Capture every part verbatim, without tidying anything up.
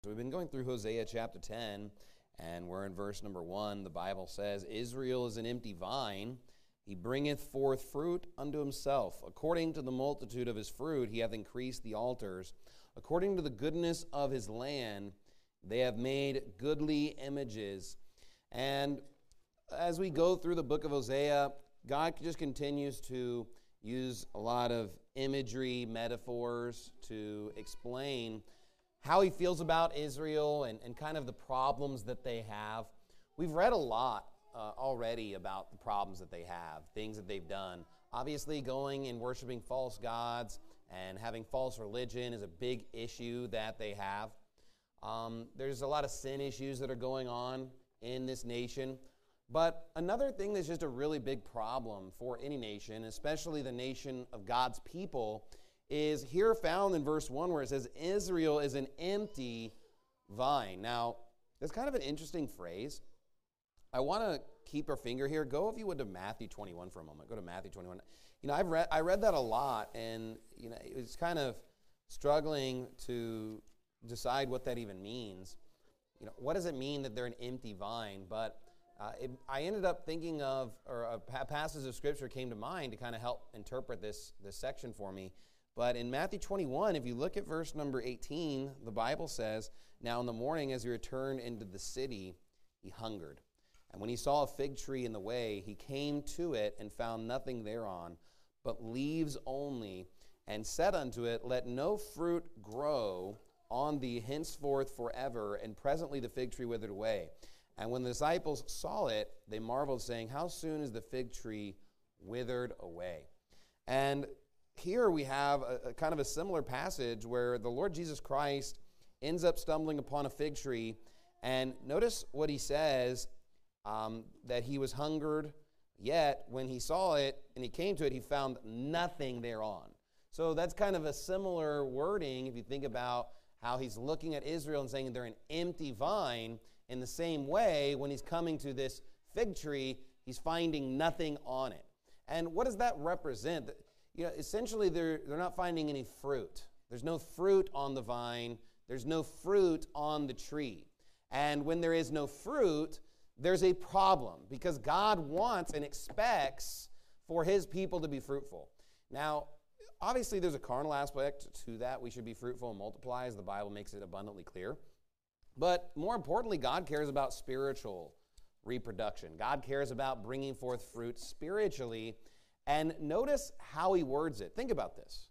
So we've been going through Hosea chapter ten, and we're in verse number one. The Bible says, Israel is an empty vine. He bringeth forth fruit unto himself. According to the multitude of his fruit, he hath increased the altars. According to the goodness of his land, they have made goodly images. And as we go through the book of Hosea, God just continues to use a lot of imagery, metaphors to explain how he feels about Israel and, and kind of the problems that they have. We've read a lot uh, already about the problems that they have, things that they've done. Obviously, going and worshiping false gods and having false religion is a big issue that they have. Um, there's a lot of sin issues that are going on in this nation. But another thing that's just a really big problem for any nation, especially the nation of God's people, is here found in verse one where it says, Israel is an empty vine. Now, that's kind of an interesting phrase. I want to keep our finger here. Go, if you would, to Matthew twenty-one for a moment. Go to Matthew twenty-one. You know, I've read I read that a lot, and you know, it was kind of struggling to decide what that even means. You know, what does it mean that they're an empty vine? But uh, it, I ended up thinking of, or a pa- passage of Scripture came to mind to kind of help interpret this, this section for me. But in Matthew twenty-one, if you look at verse number eighteen, the Bible says, Now in the morning as he returned into the city, he hungered. And when he saw a fig tree in the way, he came to it and found nothing thereon, but leaves only, and said unto it, Let no fruit grow on thee henceforth forever. And presently the fig tree withered away. And when the disciples saw it, they marveled, saying, How soon is the fig tree withered away? And here we have a, a kind of a similar passage where the Lord Jesus Christ ends up stumbling upon a fig tree. And notice what he says, um, that he was hungered, yet when he saw it and he came to it, he found nothing thereon. So that's kind of a similar wording if you think about how he's looking at Israel and saying they're an empty vine. In the same way, when he's coming to this fig tree, he's finding nothing on it. And what does that represent? You know, essentially, they're, they're not finding any fruit. There's no fruit on the vine. There's no fruit on the tree. And when there is no fruit, there's a problem because God wants and expects for his people to be fruitful. Now, obviously, there's a carnal aspect to that. We should be fruitful and multiply, as the Bible makes it abundantly clear. But more importantly, God cares about spiritual reproduction. God cares about bringing forth fruit spiritually. And notice how he words it. Think about this.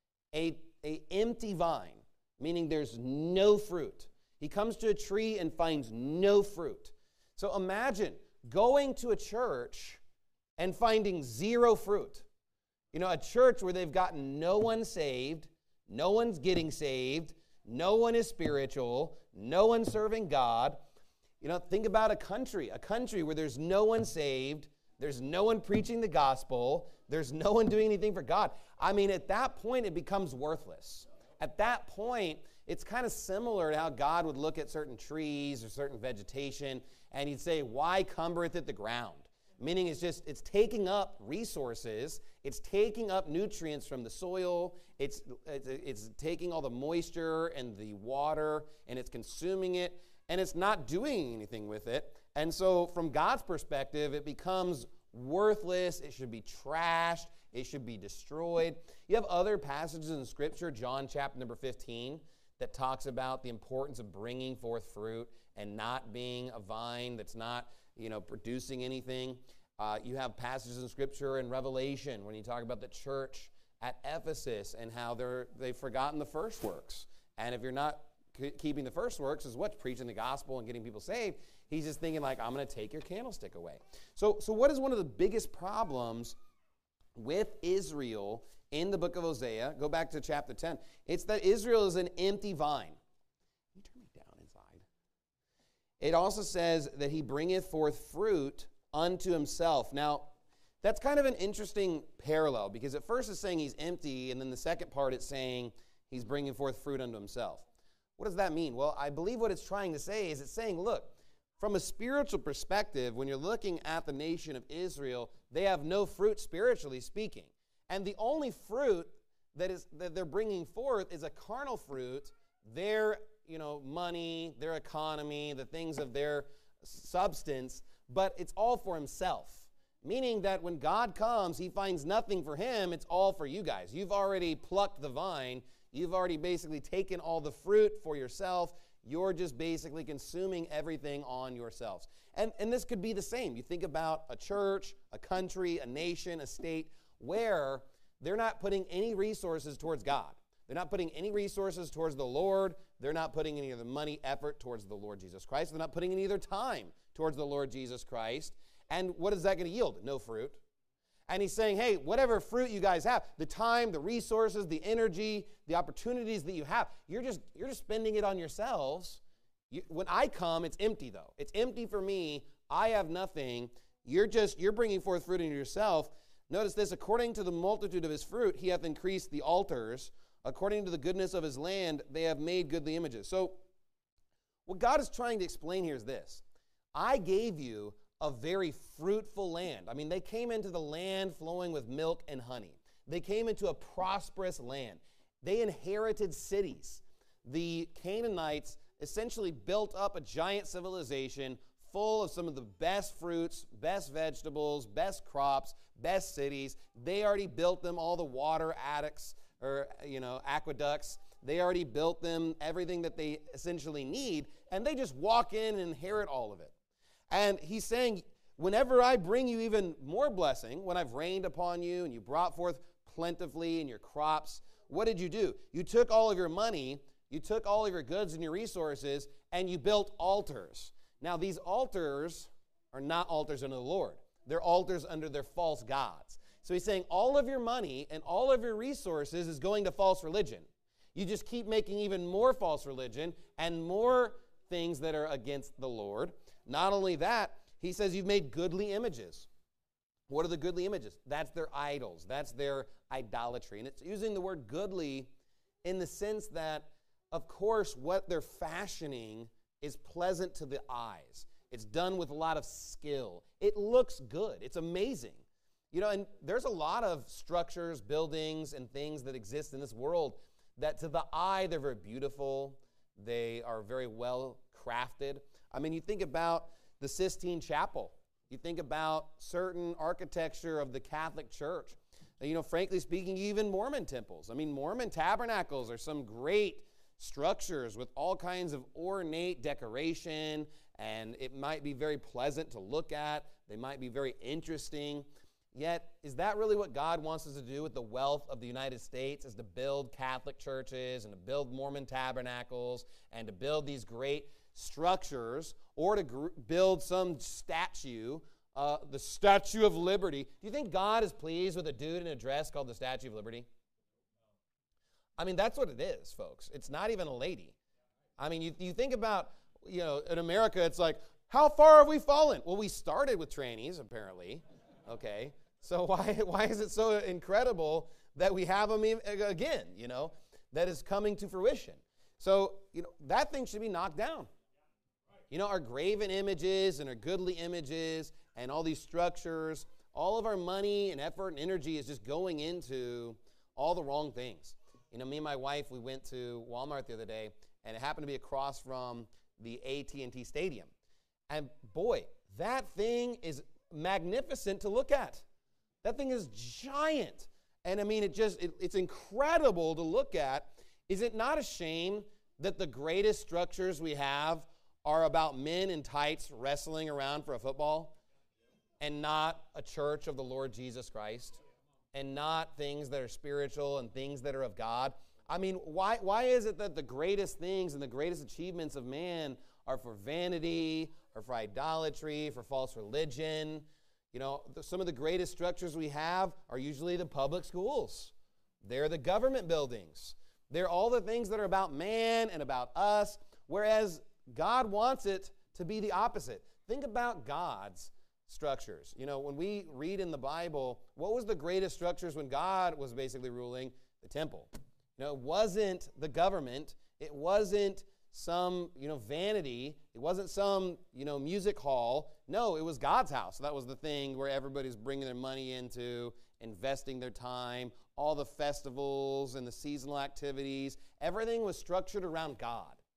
A, a empty vine, meaning there's no fruit. He comes to a tree and finds no fruit. So imagine going to a church and finding zero fruit. You know, a church where they've gotten no one saved, no one's getting saved, no one is spiritual, no one's serving God. You know, think about a country, a country where there's no one saved, there's no one preaching the gospel, there's no one doing anything for God. I mean, at that point, it becomes worthless. At that point, it's kind of similar to how God would look at certain trees or certain vegetation, and he'd say, Why cumbereth it the ground? Meaning it's just, it's taking up resources, it's taking up nutrients from the soil, it's, it's, it's taking all the moisture and the water, and it's consuming it, and it's not doing anything with it. And so from God's perspective, it becomes worthless, it should be trashed, it should be destroyed. You have other passages in Scripture, John chapter number fifteen, that talks about the importance of bringing forth fruit and not being a vine that's not, you know, producing anything. Uh, you have passages in Scripture in Revelation when you talk about the church at Ephesus and how they're, they've forgotten the first works. And if you're not c- keeping the first works, is what's preaching the gospel and getting people saved, he's just thinking like, I'm going to take your candlestick away. So, so what is one of the biggest problems with Israel in the book of Hosea? Go back to chapter ten. It's that Israel is an empty vine. Can you turn me down inside? It also says that he bringeth forth fruit unto himself. Now, that's kind of an interesting parallel because at first it's saying he's empty, and then the second part it's saying he's bringing forth fruit unto himself. What does that mean? Well, I believe what it's trying to say is it's saying, look, from a spiritual perspective, when you're looking at the nation of Israel, they have no fruit spiritually speaking. And the only fruit that is that they're bringing forth is a carnal fruit. They're you know, money, their economy, the things of their substance, but it's all for himself. Meaning that when God comes, he finds nothing for him. It's all for you guys. You've already plucked the vine. You've already basically taken all the fruit for yourself. You're just basically consuming everything on yourselves. And, and this could be the same. You think about a church, a country, a nation, a state, where they're not putting any resources towards God. They're not putting any resources towards the Lord. They're not putting any of the money, effort towards the Lord Jesus Christ. They're not putting any of their time towards the Lord Jesus Christ. And what is that going to yield? No fruit. And he's saying, hey, whatever fruit you guys have, the time, the resources, the energy, the opportunities that you have, you're just you're just spending it on yourselves. You, when I come, it's empty, though. It's empty for me. I have nothing. You're just, you're bringing forth fruit in yourself. Notice this, according to the multitude of his fruit, he hath increased the altars. According to the goodness of his land, they have made goodly images. So what God is trying to explain here is this. I gave you a very fruitful land. I mean, they came into the land flowing with milk and honey. They came into a prosperous land. They inherited cities. The Canaanites essentially built up a giant civilization full of some of the best fruits, best vegetables, best crops, best cities. They already built them, all the water addicts, or, you know, aqueducts. They already built them, everything that they essentially need, and they just walk in and inherit all of it. And he's saying, whenever I bring you even more blessing, when I've rained upon you and you brought forth plentifully in your crops, what did you do? You took all of your money, you took all of your goods and your resources, and you built altars. Now, these altars are not altars unto the Lord. They're altars under their false gods. So he's saying all of your money and all of your resources is going to false religion. You just keep making even more false religion and more things that are against the Lord. Not only that, he says you've made goodly images. What are the goodly images? That's their idols. That's their idolatry. And it's using the word goodly in the sense that, of course, what they're fashioning is pleasant to the eyes. It's done with a lot of skill. It looks good. It's amazing. You know, and there's a lot of structures, buildings, and things that exist in this world that to the eye, they're very beautiful. They are very well crafted. I mean, you think about the Sistine Chapel. You think about certain architecture of the Catholic Church. You know, frankly speaking, even Mormon temples. I mean, Mormon tabernacles are some great structures with all kinds of ornate decoration, and it might be very pleasant to look at. They might be very interesting. Yet, is that really what God wants us to do with the wealth of the United States, is to build Catholic churches and to build Mormon tabernacles and to build these great structures, or to gr- build some statue, uh, the Statue of Liberty? Do you think God is pleased with a dude in a dress called the Statue of Liberty? I mean, that's what it is, folks. It's not even a lady. I mean, you, you think about, you know, in America, it's like, how far have we fallen? Well, we started with trannies, apparently. Okay, so why why is it so incredible that we have them again, you know, that is coming to fruition? So, you know, that thing should be knocked down. You know, our graven images and our goodly images and all these structures, all of our money and effort and energy is just going into all the wrong things. You know, me and my wife, we went to Walmart the other day, and it happened to be across from the A T and T Stadium. And boy, that thing is magnificent to look at. That thing is giant. And I mean, it just, it, it's incredible to look at. Is it not a shame that the greatest structures we have are about men in tights wrestling around for a football, and not a church of the Lord Jesus Christ, and not things that are spiritual and things that are of God? I mean, why, why is it that the greatest things and the greatest achievements of man are for vanity, or for idolatry, for false religion? You know, the, some of the greatest structures we have are usually the public schools. They're the government buildings. They're all the things that are about man and about us, whereas God wants it to be the opposite. Think about God's structures. You know, when we read in the Bible, what was the greatest structures when God was basically ruling? The temple. You know, it wasn't the government. It wasn't some, you know, vanity. It wasn't some, you know, music hall. No, it was God's house. That was the thing where everybody's bringing their money into, investing their time, all the festivals and the seasonal activities. Everything was structured around God.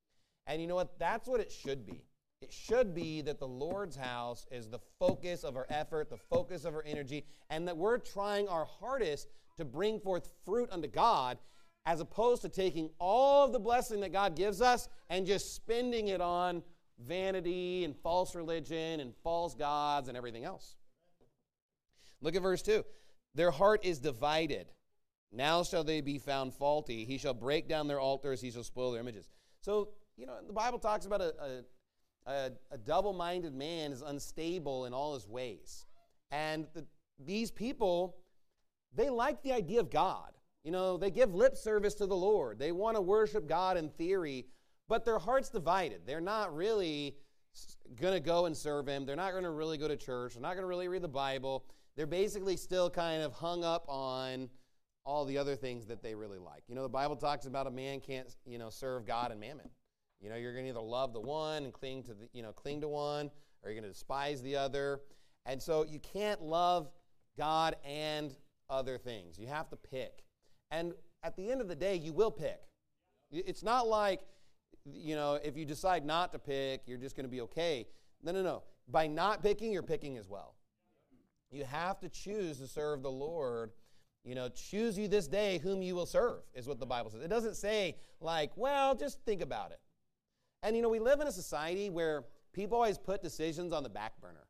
And you know what? That's what it should be. It should be that the Lord's house is the focus of our effort, the focus of our energy, and that we're trying our hardest to bring forth fruit unto God, as opposed to taking all of the blessing that God gives us and just spending it on vanity and false religion and false gods and everything else. Look at verse two. Their heart is divided. Now shall they be found faulty. He shall break down their altars. He shall spoil their images. So, you know, the Bible talks about a, a, a, a double-minded man is unstable in all his ways. And the, these people, they like the idea of God. You know, they give lip service to the Lord. They want to worship God in theory, but their heart's divided. They're not really going to go and serve Him. They're not going to really go to church. They're not going to really read the Bible. They're basically still kind of hung up on all the other things that they really like. You know, the Bible talks about a man can't, you know, serve God and mammon. You know, you're going to either love the one and cling to the, you know, cling to one, or you're going to despise the other. And so you can't love God and other things. You have to pick. And at the end of the day, you will pick. It's not like, you know, if you decide not to pick, you're just going to be okay. No, no, no. By not picking, you're picking as well. You have to choose to serve the Lord. You know, choose you this day whom you will serve, is what the Bible says. It doesn't say, like, well, just think about it. And, you know, we live in a society where people always put decisions on the back burner.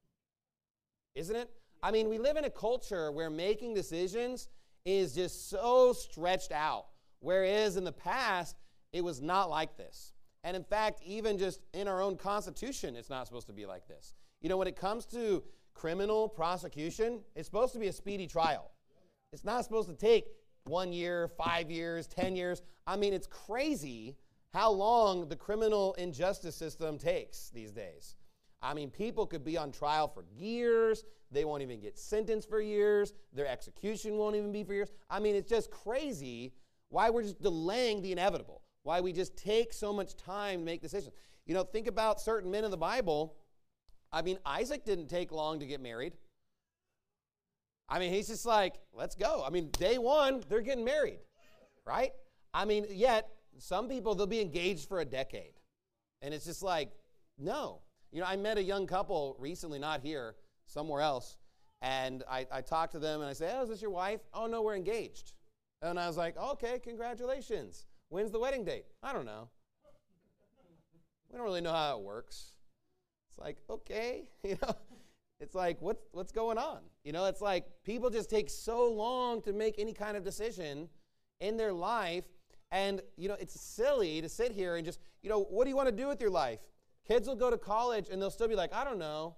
Isn't it? I mean, we live in a culture where making decisions is just so stretched out, whereas in the past, it was not like this. And in fact, even just in our own Constitution, it's not supposed to be like this. You know, when it comes to criminal prosecution, it's supposed to be a speedy trial. It's not supposed to take one year, five years, ten years. I mean, it's crazy how long the criminal injustice system takes these days. I mean, people could be on trial for years. They won't even get sentenced for years. Their execution won't even be for years. I mean, it's just crazy why we're just delaying the inevitable, why we just take so much time to make decisions. You know, think about certain men in the Bible. I mean, Isaac didn't take long to get married. I mean, he's just like, let's go. I mean, day one, they're getting married, right? I mean, yet, some people, they'll be engaged for a decade. And it's just like, no. You know, I met a young couple recently, not here, somewhere else, and I, I talked to them, and I said, oh, is this your wife? Oh, no, we're engaged. And I was like, okay, congratulations. When's the wedding date? I don't know. We don't really know how it works. It's like, okay, you know. It's like, what's, what's going on? You know, it's like people just take so long to make any kind of decision in their life. And, you know, it's silly to sit here and just, you know, what do you want to do with your life? Kids will go to college and they'll still be like, I don't know.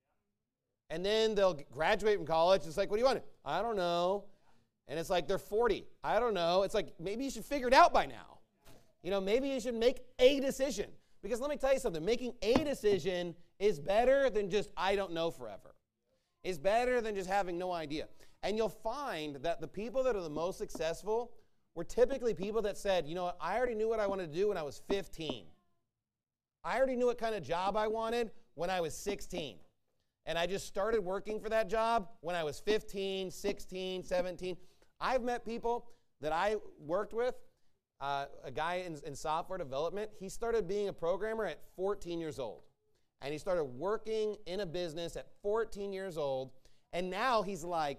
And then they'll graduate from college. It's like, what do you want? I don't know. And it's like they're forty. I don't know. It's like, maybe you should figure it out by now. You know, maybe you should make a decision. Because let me tell you something. Making a decision is better than just, I don't know forever. It's better than just having no idea. And you'll find that the people that are the most successful were typically people that said, you know what, I already knew what I wanted to do when I was fifteen. I already knew what kind of job I wanted when I was sixteen. And I just started working for that job when I was fifteen, sixteen, seventeen. I've met people that I worked with, uh, a guy in, in software development. He started being a programmer at fourteen years old. And he started working in a business at fourteen years old. And now he's like,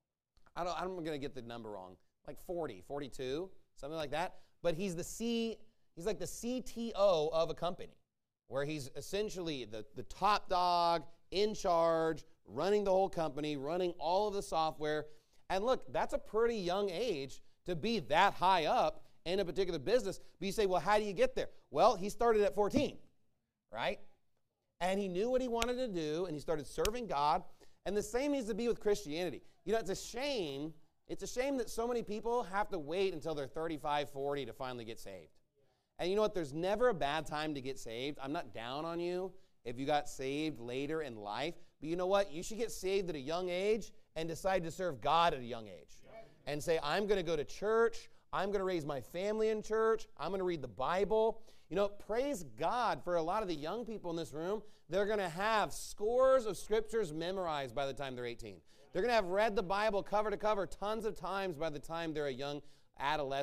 I don't, I'm going to get the number wrong, like forty, forty-two, something like that. But he's the C, he's like the C T O of a company, where he's essentially the, the top dog, in charge, running the whole company, running all of the software. And look, that's a pretty young age to be that high up in a particular business. But you say, well, how do you get there? Well, he started at fourteen, right? And he knew what he wanted to do, and he started serving God. And the same needs to be with Christianity. You know, it's a shame. It's a shame that so many people have to wait until they're thirty-five, forty to finally get saved. And you know what? There's never a bad time to get saved. I'm not down on you if you got saved later in life. But you know what? You should get saved at a young age and decide to serve God at a young age. And say, I'm going to go to church. I'm going to raise my family in church. I'm going to read the Bible. You know, praise God for a lot of the young people in this room. They're going to have scores of scriptures memorized by the time they're eighteen. They're going to have read the Bible cover to cover tons of times by the time they're a young adolescent.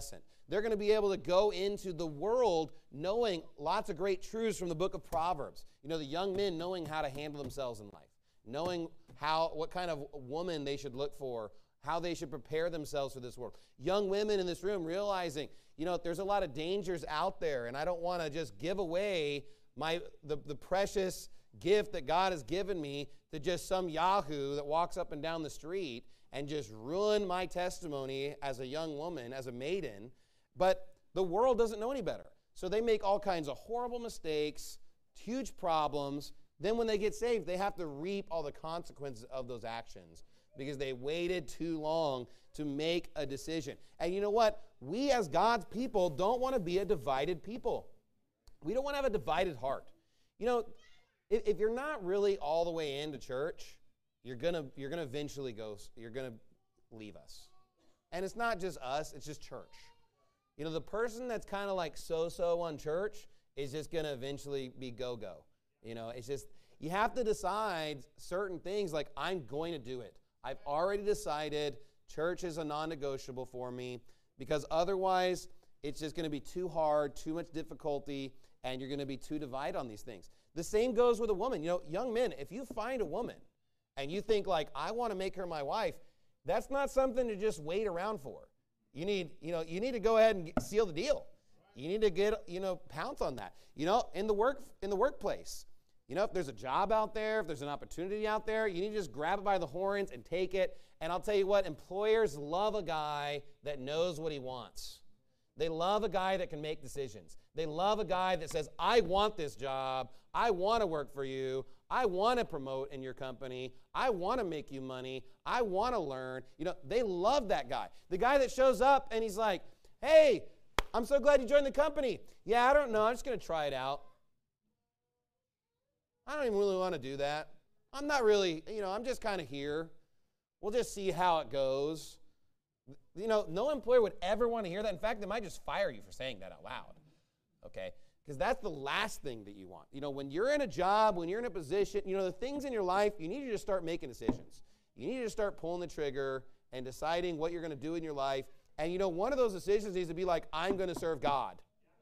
They're going to be able to go into the world knowing lots of great truths from the book of Proverbs. You know, the young men knowing how to handle themselves in life, knowing how what kind of woman they should look for, how they should prepare themselves for this world. Young women in this room realizing, you know, there's a lot of dangers out there, and I don't want to just give away my the, the precious gift that God has given me to just some yahoo that walks up and down the street and just ruin my testimony as a young woman, as a maiden. But the world doesn't know any better. So they make all kinds of horrible mistakes, huge problems. Then when they get saved, they have to reap all the consequences of those actions because they waited too long to make a decision. And you know what? We as God's people don't want to be a divided people. We don't want to have a divided heart. You know, if, if you're not really all the way into church, you're gonna you're gonna eventually go. You're gonna leave us. And it's not just us; it's just church. You know, the person that's kind of like so-so on church is just gonna eventually be go-go. You know, it's just you have to decide certain things. Like, I'm going to do it. I've already decided church is a non-negotiable for me, because otherwise it's just going to be too hard, too much difficulty, and you're going to be too divided on these things. The same goes with a woman. You know, young men, if you find a woman and you think, like, I want to make her my wife, that's not something to just wait around for. You need, you know, you need to go ahead and get, seal the deal. You need to get, you know, pounce on that. You know, in the work in the workplace, you know, if there's a job out there, if there's an opportunity out there, you need to just grab it by the horns and take it. And I'll tell you what, employers love a guy that knows what he wants. They love a guy that can make decisions. They love a guy that says, I want this job. I want to work for you. I want to promote in your company. I want to make you money. I want to learn. You know, they love that guy. The guy that shows up and he's like, hey, I'm so glad you joined the company. Yeah, I don't know. I'm just going to try it out. I don't even really want to do that. I'm not really, you know, I'm just kind of here. We'll just see how it goes. You know, no employer would ever want to hear that. In fact, they might just fire you for saying that out loud, okay? Because that's the last thing that you want. You know, when you're in a job, when you're in a position, you know, the things in your life, you need to just start making decisions. You need to start pulling the trigger and deciding what you're going to do in your life. And, you know, one of those decisions needs to be like, I'm going to serve God.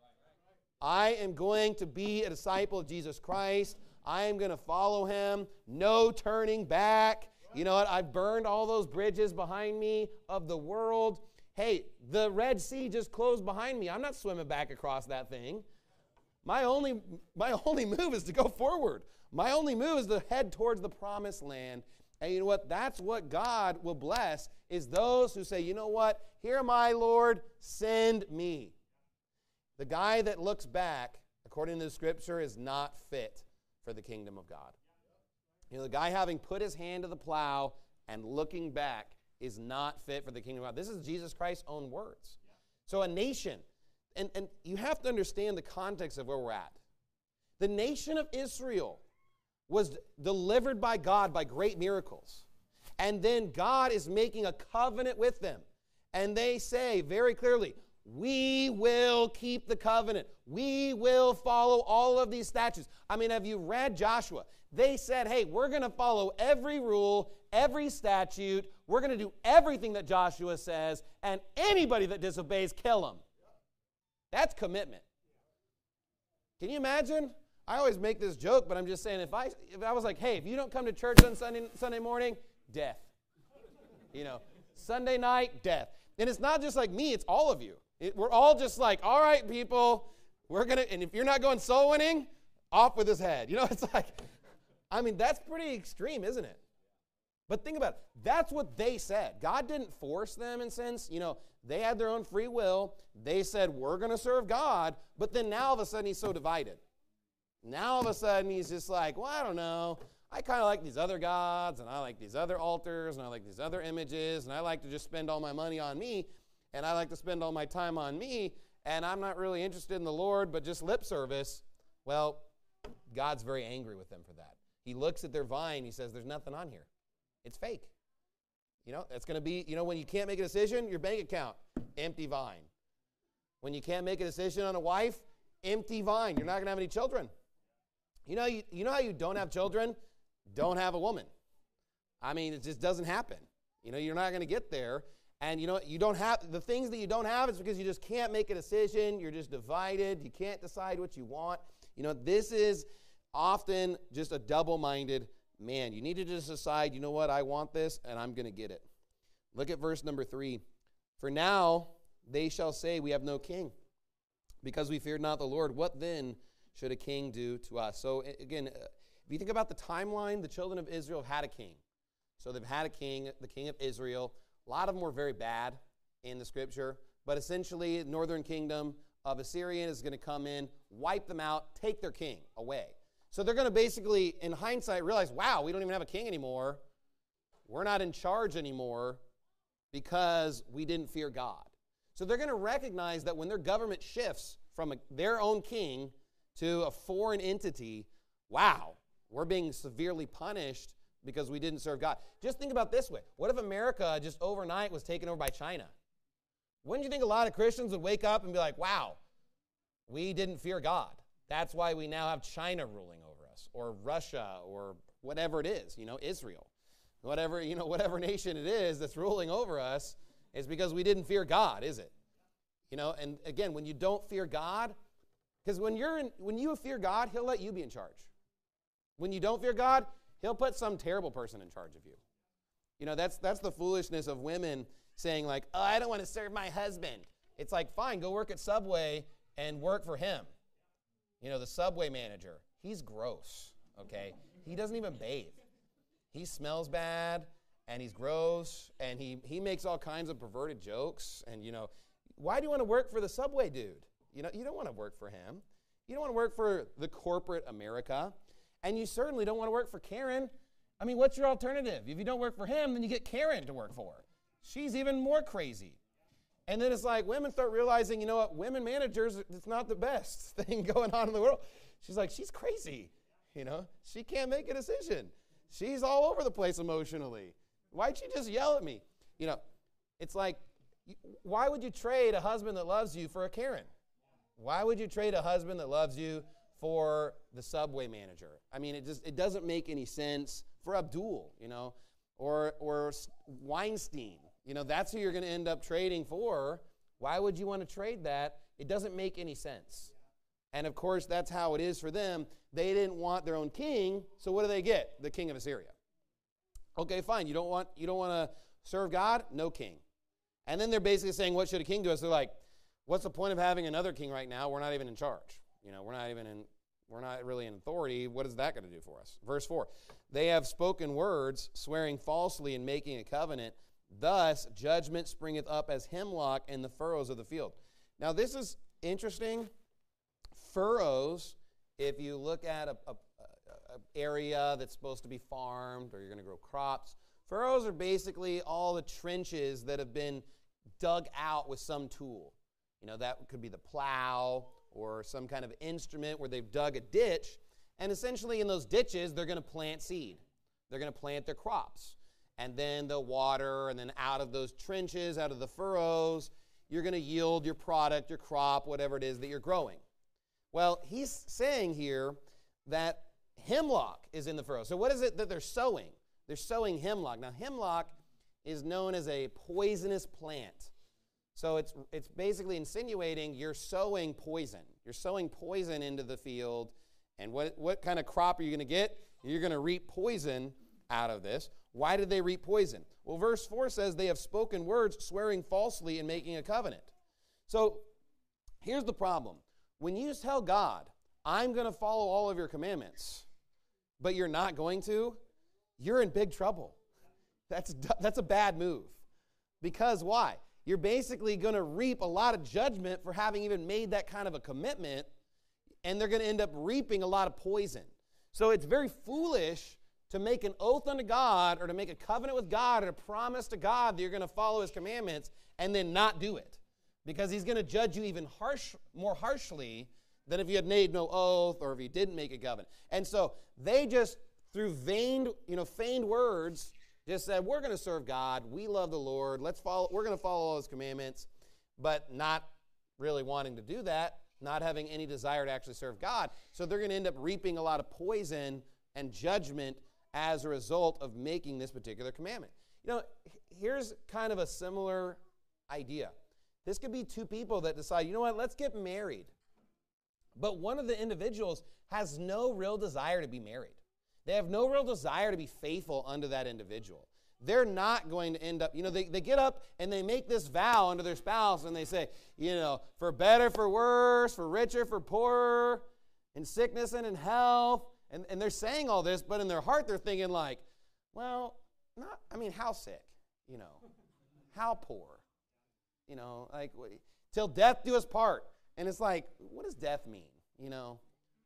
I am going to be a disciple of Jesus Christ. I am going to follow him. No turning back. You know what? I've burned all those bridges behind me of the world. Hey, the Red Sea just closed behind me. I'm not swimming back across that thing. My only, my only move is to go forward. My only move is to head towards the promised land. And you know what? That's what God will bless, is those who say, you know what? Here am I, Lord, send me. The guy that looks back, according to the scripture, is not fit for the kingdom of God. You know, the guy having put his hand to the plow and looking back is not fit for the kingdom of God. This is Jesus Christ's own words. So a nation, and, and you have to understand the context of where we're at. The nation of Israel was delivered by God by great miracles. And then God is making a covenant with them. And they say very clearly, we will keep the covenant. We will follow all of these statutes. I mean, have you read Joshua? They said, hey, we're going to follow every rule, every statute. We're going to do everything that Joshua says, and anybody that disobeys, kill him. That's commitment. Can you imagine? I always make this joke, but I'm just saying, if I if I was like, hey, if you don't come to church on Sunday, Sunday morning, death. You know, Sunday night, death. And it's not just like me, it's all of you. It, we're all just like, all right, people, we're going to, and if you're not going soul winning, off with his head. You know, it's like, I mean, that's pretty extreme, isn't it? But think about it. That's what they said. God didn't force them in a sense. You know, they had their own free will. They said, we're going to serve God. But then now all of a sudden he's so divided. Now all of a sudden he's just like, well, I don't know. I kind of like these other gods, and I like these other altars, and I like these other images, and I like to just spend all my money on me, and I like to spend all my time on me, and I'm not really interested in the Lord, but just lip service. Well, God's very angry with them for that. He looks at their vine. He says, there's nothing on here. It's fake. You know, it's going to be, you know, when you can't make a decision, your bank account, empty vine. When you can't make a decision on a wife, empty vine. You're not going to have any children. You know, you, you know how you don't have children? Don't have a woman. I mean, it just doesn't happen. You know, you're not going to get there. And you know, you don't have, the things that you don't have is because you just can't make a decision. You're just divided. You can't decide what you want. You know, this is often just a double-minded man. You need to just decide, you know what, I want this and I'm going to get it. Look at verse number three. For now they shall say, we have no king, because we feared not the Lord. What then should a king do to us? So again, if you think about the timeline, the children of Israel have had a king. So they've had a king, the king of Israel. A lot of them were very bad in the scripture, but essentially the northern kingdom of Assyria is going to come in, wipe them out, take their king away. So they're going to basically, in hindsight, realize, wow, we don't even have a king anymore. We're not in charge anymore because we didn't fear God. So they're going to recognize that when their government shifts from a, their own king to a foreign entity, wow, we're being severely punished because we didn't serve God. Just think about it this way. What if America just overnight was taken over by China? Wouldn't you think a lot of Christians would wake up and be like, wow, we didn't fear God. That's why we now have China ruling over us, or Russia, or whatever it is, you know, Israel. Whatever, you know, whatever nation it is that's ruling over us, is because we didn't fear God, is it? You know, and again, when you don't fear God, because when you're in, when you fear God, he'll let you be in charge. When you don't fear God, he'll put some terrible person in charge of you. You know, that's that's the foolishness of women saying like, oh, I don't want to serve my husband. It's like, fine, go work at Subway and work for him. You know, the Subway manager, he's gross, okay? He doesn't even bathe. He smells bad, and he's gross, and he, he makes all kinds of perverted jokes. And, you know, why do you want to work for the Subway dude? You know, you don't want to work for him. You don't want to work for the corporate America. And you certainly don't want to work for Karen. I mean, what's your alternative? If you don't work for him, then you get Karen to work for. She's even more crazy. And then it's like women start realizing, you know what, women managers, it's not the best thing going on in the world. She's like, she's crazy. You know, she can't make a decision. She's all over the place emotionally. Why'd she just yell at me? You know, it's like, why would you trade a husband that loves you for a Karen? Why would you trade a husband that loves you for the Subway manager? I mean, it just it doesn't make any sense. For Abdul, you know, or or Weinstein. You know, that's who you're going to end up trading for. Why would you want to trade that? It doesn't make any sense. And of course, that's how it is for them. They didn't want their own king, so what do they get? The king of Assyria. Okay, fine. You don't want you don't want to serve God? No king. And then they're basically saying, what should a king do? So they're like, what's the point of having another king right now? We're not even in charge. You know, we're not even in we're not really in authority. What is that going to do for us? Verse four. They have spoken words, swearing falsely and making a covenant. Thus, judgment springeth up as hemlock in the furrows of the field. Now, this is interesting. Furrows, if you look at a, a, a area that's supposed to be farmed or you're going to grow crops, furrows are basically all the trenches that have been dug out with some tool. You know, that could be the plow or some kind of instrument where they've dug a ditch. And essentially in those ditches, they're going to plant seed. They're going to plant their crops. And then they'll water, and then out of those trenches, out of the furrows, you're going to yield your product, your crop, whatever it is that you're growing. Well, he's saying here that hemlock is in the furrow. So what is it that they're sowing? They're sowing hemlock. Now, hemlock is known as a poisonous plant. So it's it's basically insinuating you're sowing poison. You're sowing poison into the field. And what, what kind of crop are you going to get? You're going to reap poison out of this. Why did they reap poison? Well, verse four says they have spoken words, swearing falsely and making a covenant. So here's the problem. When you tell God, I'm going to follow all of your commandments, but you're not going to, you're in big trouble. That's, that's a bad move. Because why? You're basically going to reap a lot of judgment for having even made that kind of a commitment, and they're going to end up reaping a lot of poison. So it's very foolish to make an oath unto God or to make a covenant with God or to promise to God that you're going to follow his commandments and then not do it. Because he's going to judge you even harsh, more harshly than if you had made no oath or if you didn't make a covenant. And so they just, through vain, you know, feigned words, just said, we're going to serve God. We love the Lord. Let's follow, we're going to follow all his commandments, but not really wanting to do that, not having any desire to actually serve God. So they're going to end up reaping a lot of poison and judgment as a result of making this particular commandment. You know, here's kind of a similar idea. This could be two people that decide, you know what, let's get married. But one of the individuals has no real desire to be married. They have no real desire to be faithful unto that individual. They're not going to end up, you know, they, they get up and they make this vow unto their spouse and they say, you know, for better, for worse, for richer, for poorer, in sickness and in health. And, and they're saying all this, but in their heart they're thinking like, well, not, I mean, how sick, you know, how poor, you know, like, till death do us part. And it's like, what does death mean, you know?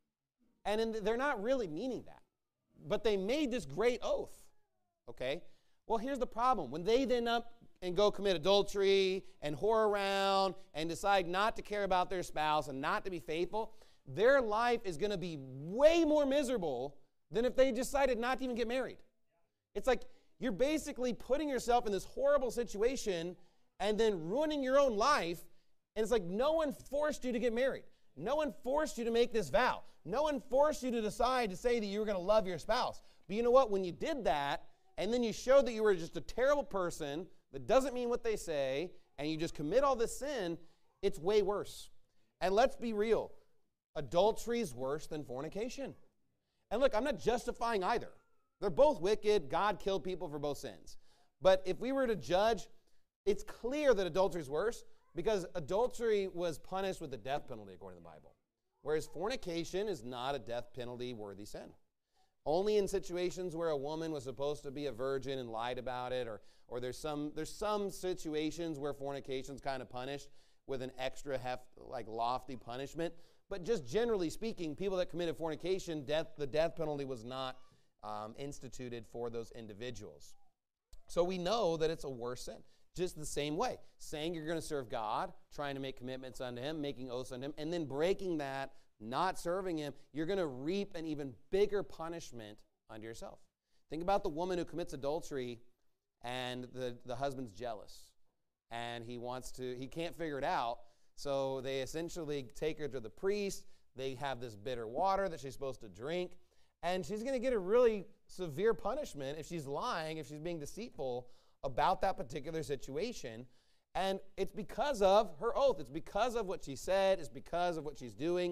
And in, they're not really meaning that. But they made this great oath, okay? Well, here's the problem. When they then up and go commit adultery and whore around and decide not to care about their spouse and not to be faithful, their life is going to be way more miserable than if they decided not to even get married. It's like you're basically putting yourself in this horrible situation and then ruining your own life. And it's like no one forced you to get married. No one forced you to make this vow. No one forced you to decide to say that you were going to love your spouse. But you know what? When you did that, and then you showed that you were just a terrible person that doesn't mean what they say, and you just commit all this sin, it's way worse. And let's be real. Adultery is worse than fornication. And look, I'm not justifying either. They're both wicked. God killed people for both sins. But if we were to judge, it's clear that adultery is worse because adultery was punished with the death penalty according to the Bible. Whereas fornication is not a death penalty worthy sin. Only in situations where a woman was supposed to be a virgin and lied about it, or, or there's some there's some situations where fornication is kind of punished with an extra heft, like lofty punishment. But just generally speaking, people that committed fornication, death the death penalty was not um, instituted for those individuals. So we know that it's a worse sin. Just the same way, saying you're going to serve God, trying to make commitments unto Him, making oaths unto Him, and then breaking that, not serving Him, you're going to reap an even bigger punishment unto yourself. Think about the woman who commits adultery and the, the husband's jealous. And he wants to, he can't figure it out. So they essentially take her to the priest. They have this bitter water that she's supposed to drink. And she's going to get a really severe punishment if she's lying, if she's being deceitful about that particular situation. And it's because of her oath. It's because of what she said. It's because of what she's doing.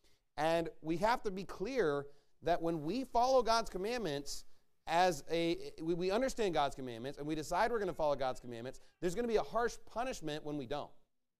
And we have to be clear that when we follow God's commandments, as a we, we understand God's commandments and we decide we're going to follow God's commandments, there's going to be a harsh punishment when we don't.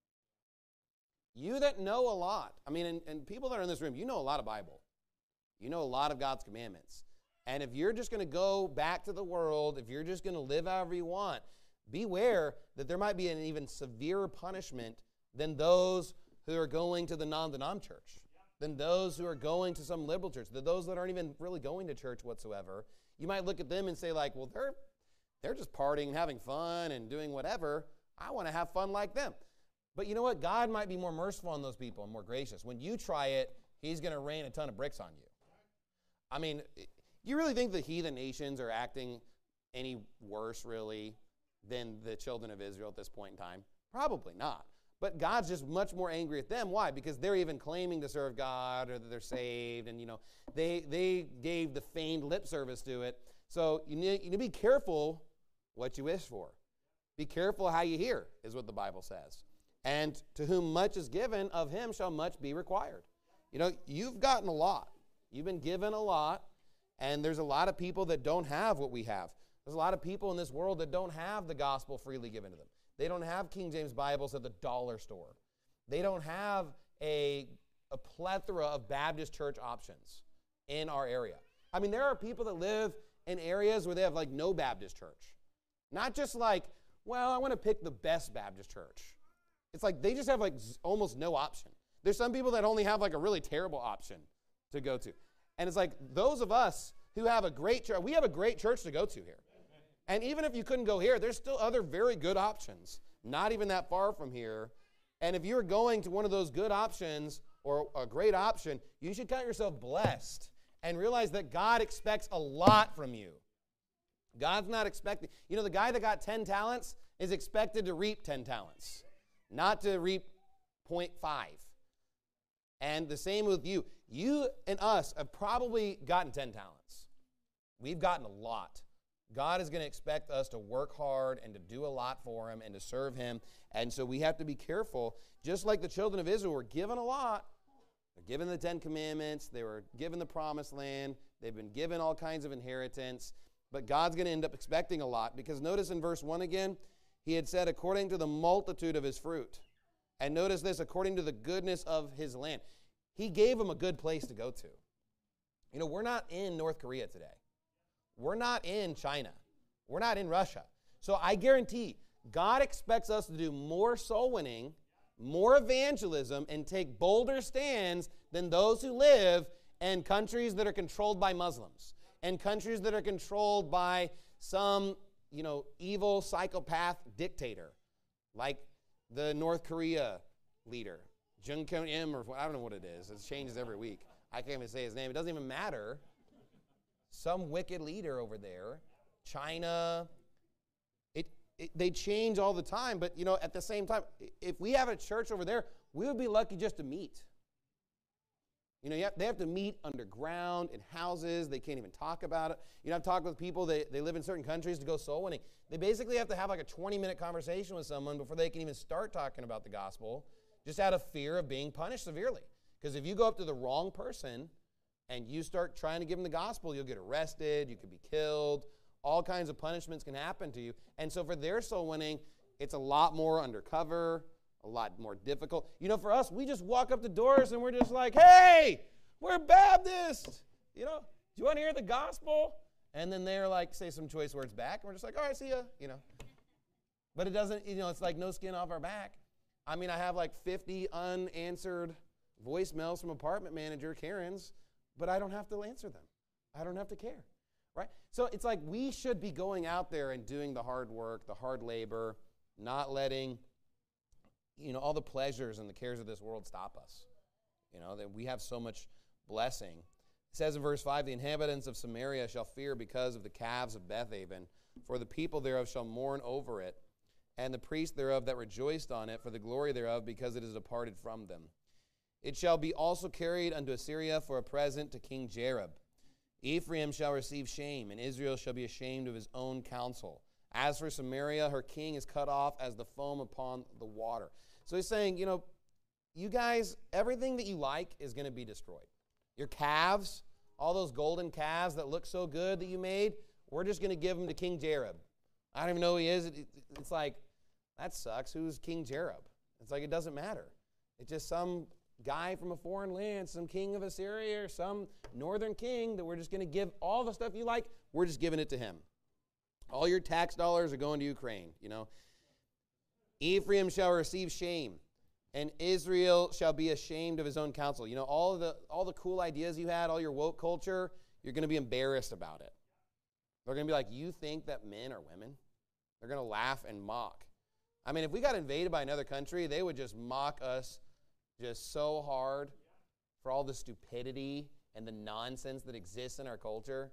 You that know a lot, I mean, and, and people that are in this room, you know a lot of Bible. You know a lot of God's commandments. And if you're just going to go back to the world, if you're just going to live however you want, beware that there might be an even severer punishment than those who are going to the non-denom church, than those who are going to some liberal church, than those that aren't even really going to church whatsoever. You might look at them and say like, well, they're, they're just partying and having fun and doing whatever. I want to have fun like them. But you know what? God might be more merciful on those people and more gracious. When you try it, He's going to rain a ton of bricks on you. I mean, you really think the heathen nations are acting any worse, really, than the children of Israel at this point in time? Probably not. But God's just much more angry at them. Why? Because they're even claiming to serve God or that they're saved. And, you know, they they gave the feigned lip service to it. So you need, you need to be careful what you wish for. Be careful how you hear, is what the Bible says. And to whom much is given, of him shall much be required. You know, you've gotten a lot. You've been given a lot. And there's a lot of people that don't have what we have. There's a lot of people in this world that don't have the gospel freely given to them. They don't have King James Bibles at the dollar store. They don't have a, a plethora of Baptist church options in our area. I mean, there are people that live in areas where they have like no Baptist church. Not just like, well, I want to pick the best Baptist church. It's like they just have like almost no option. There's some people that only have like a really terrible option to go to. And it's like those of us who have a great church, we have a great church to go to here. And even if you couldn't go here, there's still other very good options, not even that far from here. And if you're going to one of those good options or a great option, you should count yourself blessed and realize that God expects a lot from you. God's not expecting, you know, the guy that got ten talents is expected to reap ten talents, not to reap zero point five. And the same with you. You and us have probably gotten ten talents. We've gotten a lot. God is going to expect us to work hard and to do a lot for him and to serve him. And so we have to be careful. Just like the children of Israel were given a lot. They're given the Ten Commandments. They were given the Promised Land. They've been given all kinds of inheritance. But God's going to end up expecting a lot. Because notice in verse one again, he had said, according to the multitude of his fruit. And notice this, according to the goodness of his land. He gave them a good place to go to. You know, we're not in North Korea today. We're not in China. We're not in Russia. So I guarantee God expects us to do more soul winning, more evangelism, and take bolder stands than those who live in countries that are controlled by Muslims and countries that are controlled by some, you know, evil psychopath dictator like the North Korea leader, Jung Koon-im, or I don't know what it is. It changes every week. I can't even say his name. It doesn't even matter. Some wicked leader over there, China, it, it, they change all the time. But, you know, at the same time, if we have a church over there, we would be lucky just to meet. You know, you have, they have to meet underground in houses. They can't even talk about it. You know, I've talked with people, they, they live in certain countries to go soul winning. They basically have to have like a twenty-minute conversation with someone before they can even start talking about the gospel, just out of fear of being punished severely. Because if you go up to the wrong person and you start trying to give them the gospel, you'll get arrested, you could be killed, all kinds of punishments can happen to you. And so for their soul winning, it's a lot more undercover, a lot more difficult. You know, for us, we just walk up the doors and we're just like, hey, we're Baptist. You know, do you want to hear the gospel? And then they're like, say some choice words back, and we're just like, all right, see ya, you know. But it doesn't, you know, it's like no skin off our back. I mean, I have like fifty unanswered voicemails from apartment manager Karen's, but I don't have to answer them. I don't have to care, right? So it's like we should be going out there and doing the hard work, the hard labor, not letting, you know, all the pleasures and the cares of this world stop us. You know, that we have so much blessing. It says in verse five, the inhabitants of Samaria shall fear because of the calves of Bethaven, for the people thereof shall mourn over it, and the priests thereof that rejoiced on it for the glory thereof, because it is departed from them. It shall be also carried unto Assyria for a present to King Jareb. Ephraim shall receive shame, and Israel shall be ashamed of his own counsel. As for Samaria, her king is cut off as the foam upon the water. So he's saying, you know, you guys, everything that you like is going to be destroyed. Your calves, all those golden calves that look so good that you made, we're just going to give them to King Jareb. I don't even know who he is. It, it, it's like, that sucks. Who's King Jareb? It's like, it doesn't matter. It's just some guy from a foreign land, some king of Assyria or some northern king that we're just going to give all the stuff you like, we're just giving it to him. All your tax dollars are going to Ukraine, you know. Ephraim shall receive shame, and Israel shall be ashamed of his own counsel. You know, all the all the cool ideas you had, all your woke culture, you're going to be embarrassed about it. They're going to be like, you think that men are women? They're going to laugh and mock. I mean, if we got invaded by another country, they would just mock us just so hard for all the stupidity and the nonsense that exists in our culture.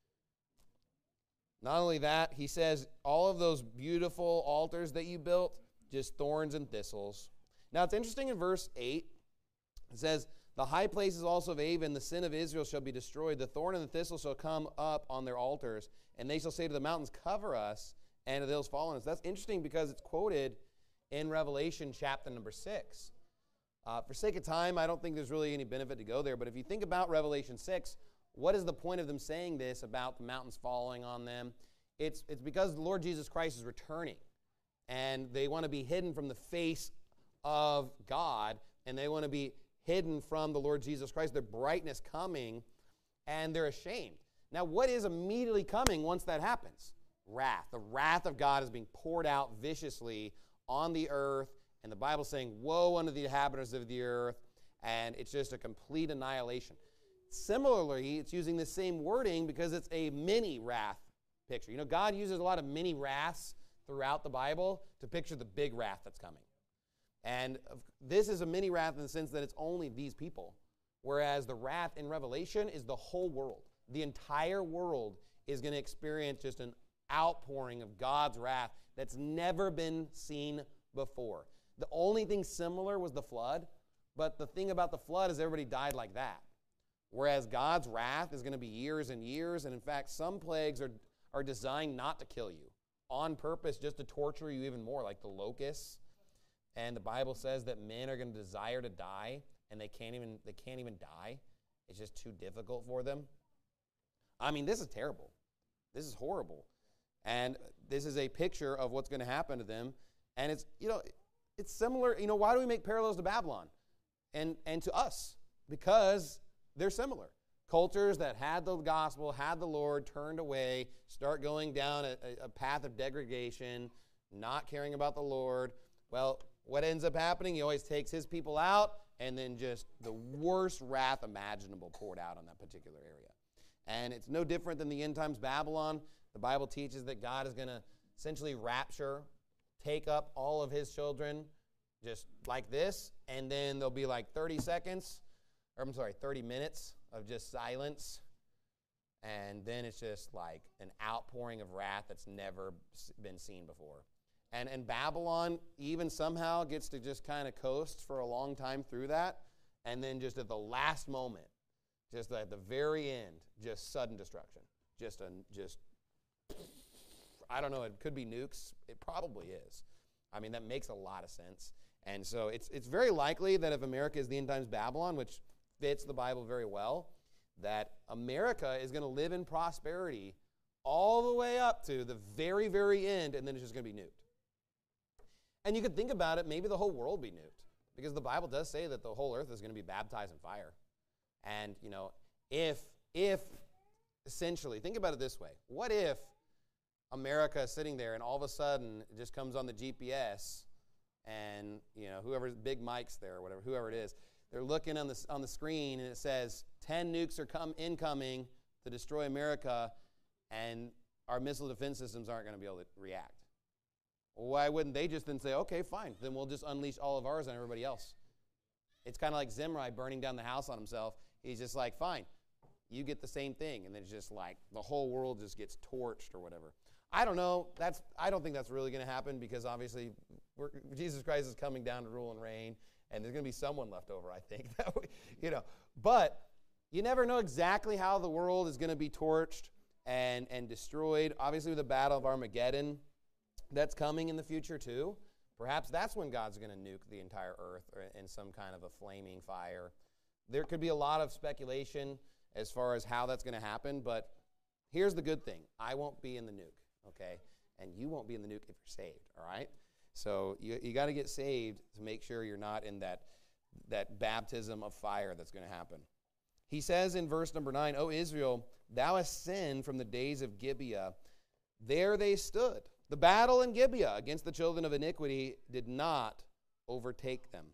Not only that, he says, all of those beautiful altars that you built, just thorns and thistles. Now, it's interesting in verse eight. It says, the high places also of Avon, the sin of Israel shall be destroyed. The thorn and the thistle shall come up on their altars, and they shall say to the mountains, cover us, and to the hills fall on us. That's interesting because it's quoted in Revelation chapter number six. Uh, for sake of time, I don't think there's really any benefit to go there, but if you think about Revelation six, what is the point of them saying this about the mountains falling on them? It's, it's because the Lord Jesus Christ is returning, and they want to be hidden from the face of God, and they want to be hidden from the Lord Jesus Christ, their brightness coming, and they're ashamed. Now, what is immediately coming once that happens? Wrath. The wrath of God is being poured out viciously on the earth, and the Bible's saying, woe unto the inhabitants of the earth, and it's just a complete annihilation. Similarly, it's using the same wording because it's a mini wrath picture. You know, God uses a lot of mini wraths throughout the Bible to picture the big wrath that's coming. And this is a mini wrath in the sense that it's only these people, whereas the wrath in Revelation is the whole world. The entire world is going to experience just an outpouring of God's wrath that's never been seen before. The only thing similar was the flood, but the thing about the flood is everybody died like that. Whereas God's wrath is going to be years and years, and in fact, some plagues are, are designed not to kill you, on purpose just to torture you even more, like the locusts. And the Bible says that men are going to desire to die, and they can't even they can't even die. It's just too difficult for them. I mean, this is terrible. This is horrible. And this is a picture of what's going to happen to them. And it's, you know, it's similar. You know, why do we make parallels to Babylon and, and to us? Because they're similar. Cultures that had the gospel, had the Lord, turned away, start going down a, a path of degradation, not caring about the Lord. Well, what ends up happening? He always takes his people out, and then just the worst wrath imaginable poured out on that particular area. And it's no different than the end times Babylon. The Bible teaches that God is going to essentially rapture, take up all of his children just like this, and then there'll be like thirty seconds, or I'm sorry, thirty minutes of just silence, and then it's just like an outpouring of wrath that's never been seen before. And, and Babylon even somehow gets to just kind of coast for a long time through that, and then just at the last moment, just at the very end, just sudden destruction. Just, a, just I don't know, it could be nukes. It probably is. I mean, that makes a lot of sense. And so it's it's very likely that if America is the end times Babylon, which fits the Bible very well, that America is going to live in prosperity all the way up to the very, very end, and then it's just going to be nuked. And you could think about it, maybe the whole world be nuked, because the Bible does say that the whole earth is going to be baptized in fire. And, you know, if, if, essentially, think about it this way. What if America is sitting there and all of a sudden it just comes on the G P S and, you know, whoever's, Big Mike's there or whatever, whoever it is, they're looking on the, on the screen and it says ten nukes are come incoming to destroy America, and our missile defense systems aren't going to be able to react. Well, why wouldn't they just then say, okay, fine, then we'll just unleash all of ours on everybody else? It's kind of like Zimri burning down the house on himself. He's just like, fine, you get the same thing. And then it's just like the whole world just gets torched or whatever. I don't know. That's I don't think that's really going to happen, because obviously we're, Jesus Christ is coming down to rule and reign, and there's going to be someone left over, I think. that we, you know, But you never know exactly how the world is going to be torched and, and destroyed. Obviously, with the Battle of Armageddon, that's coming in the future too. Perhaps that's when God's going to nuke the entire earth in some kind of a flaming fire. There could be a lot of speculation as far as how that's going to happen, but here's the good thing. I won't be in the nuke, okay? And you won't be in the nuke if you're saved, all right? So you, you got to get saved to make sure you're not in that, that baptism of fire that's going to happen. He says in verse number nine, O Israel, thou hast sinned from the days of Gibeah. There they stood. The battle in Gibeah against the children of iniquity did not overtake them.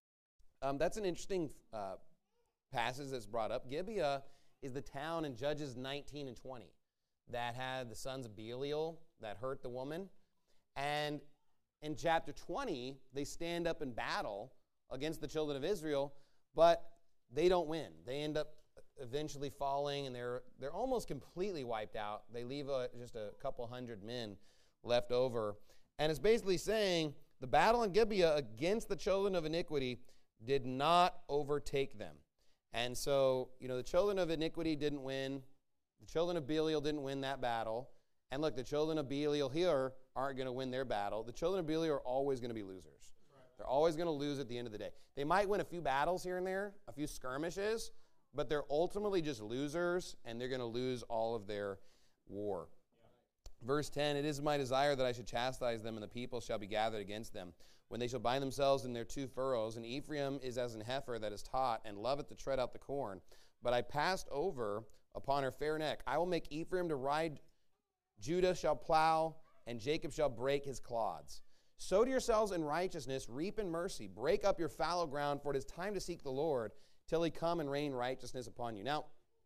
Um, that's an interesting uh, passage that's brought up. Gibeah is the town in Judges nineteen and twenty that had the sons of Belial that hurt the woman. And in chapter twenty, they stand up in battle against the children of Israel, but they don't win. They end up eventually falling, and they're they're almost completely wiped out. They leave a, just a couple hundred men left over. And it's basically saying the battle in Gibeah against the children of iniquity did not overtake them. And so, you know, the children of iniquity didn't win. The children of Belial didn't win that battle. And look, the children of Belial here aren't going to win their battle. The children of Belial are always going to be losers. They're always going to lose at the end of the day. They might win a few battles here and there, a few skirmishes, but they're ultimately just losers, and they're going to lose all of their war. Verse ten, it is my desire that I should chastise them, and the people shall be gathered against them, when they shall bind themselves in their two furrows. And Ephraim is as an heifer that is taught, and loveth to tread out the corn. But I passed over upon her fair neck. I will make Ephraim to ride, Judah shall plow, and Jacob shall break his clods. Sow to yourselves in righteousness, reap in mercy. Break up your fallow ground, for it is time to seek the Lord, till he come and rain righteousness upon you. Now,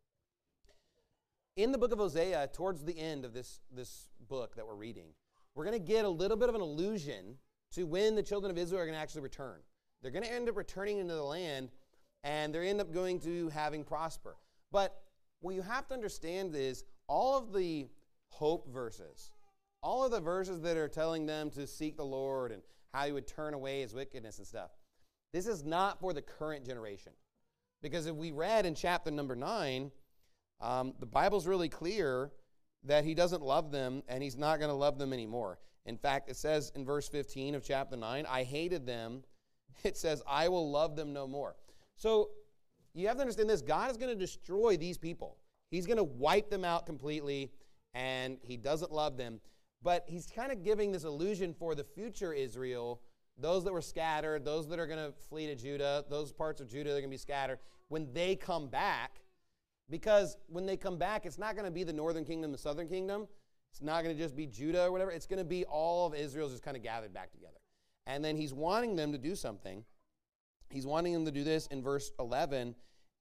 in the book of Hosea, towards the end of this, this book that we're reading, we're going to get a little bit of an allusion to when the children of Israel are going to actually return. They're going to end up returning into the land, and they end up going to having prosper. But what you have to understand is all of the hope verses, all of the verses that are telling them to seek the Lord and how he would turn away his wickedness and stuff, this is not for the current generation. Because if we read in chapter number nine, um, the Bible's really clear that he doesn't love them and he's not going to love them anymore. In fact, it says in verse fifteen of chapter nine, I hated them. It says, I will love them no more. So you have to understand this. God is going to destroy these people. He's going to wipe them out completely, and he doesn't love them. But he's kind of giving this illusion for the future Israel, those that were scattered, those that are going to flee to Judah, those parts of Judah that are going to be scattered, when they come back. Because when they come back, it's not going to be the northern kingdom, the southern kingdom. It's not going to just be Judah or whatever. It's going to be all of Israel just kind of gathered back together. And then he's wanting them to do something. He's wanting them to do this in verse eleven,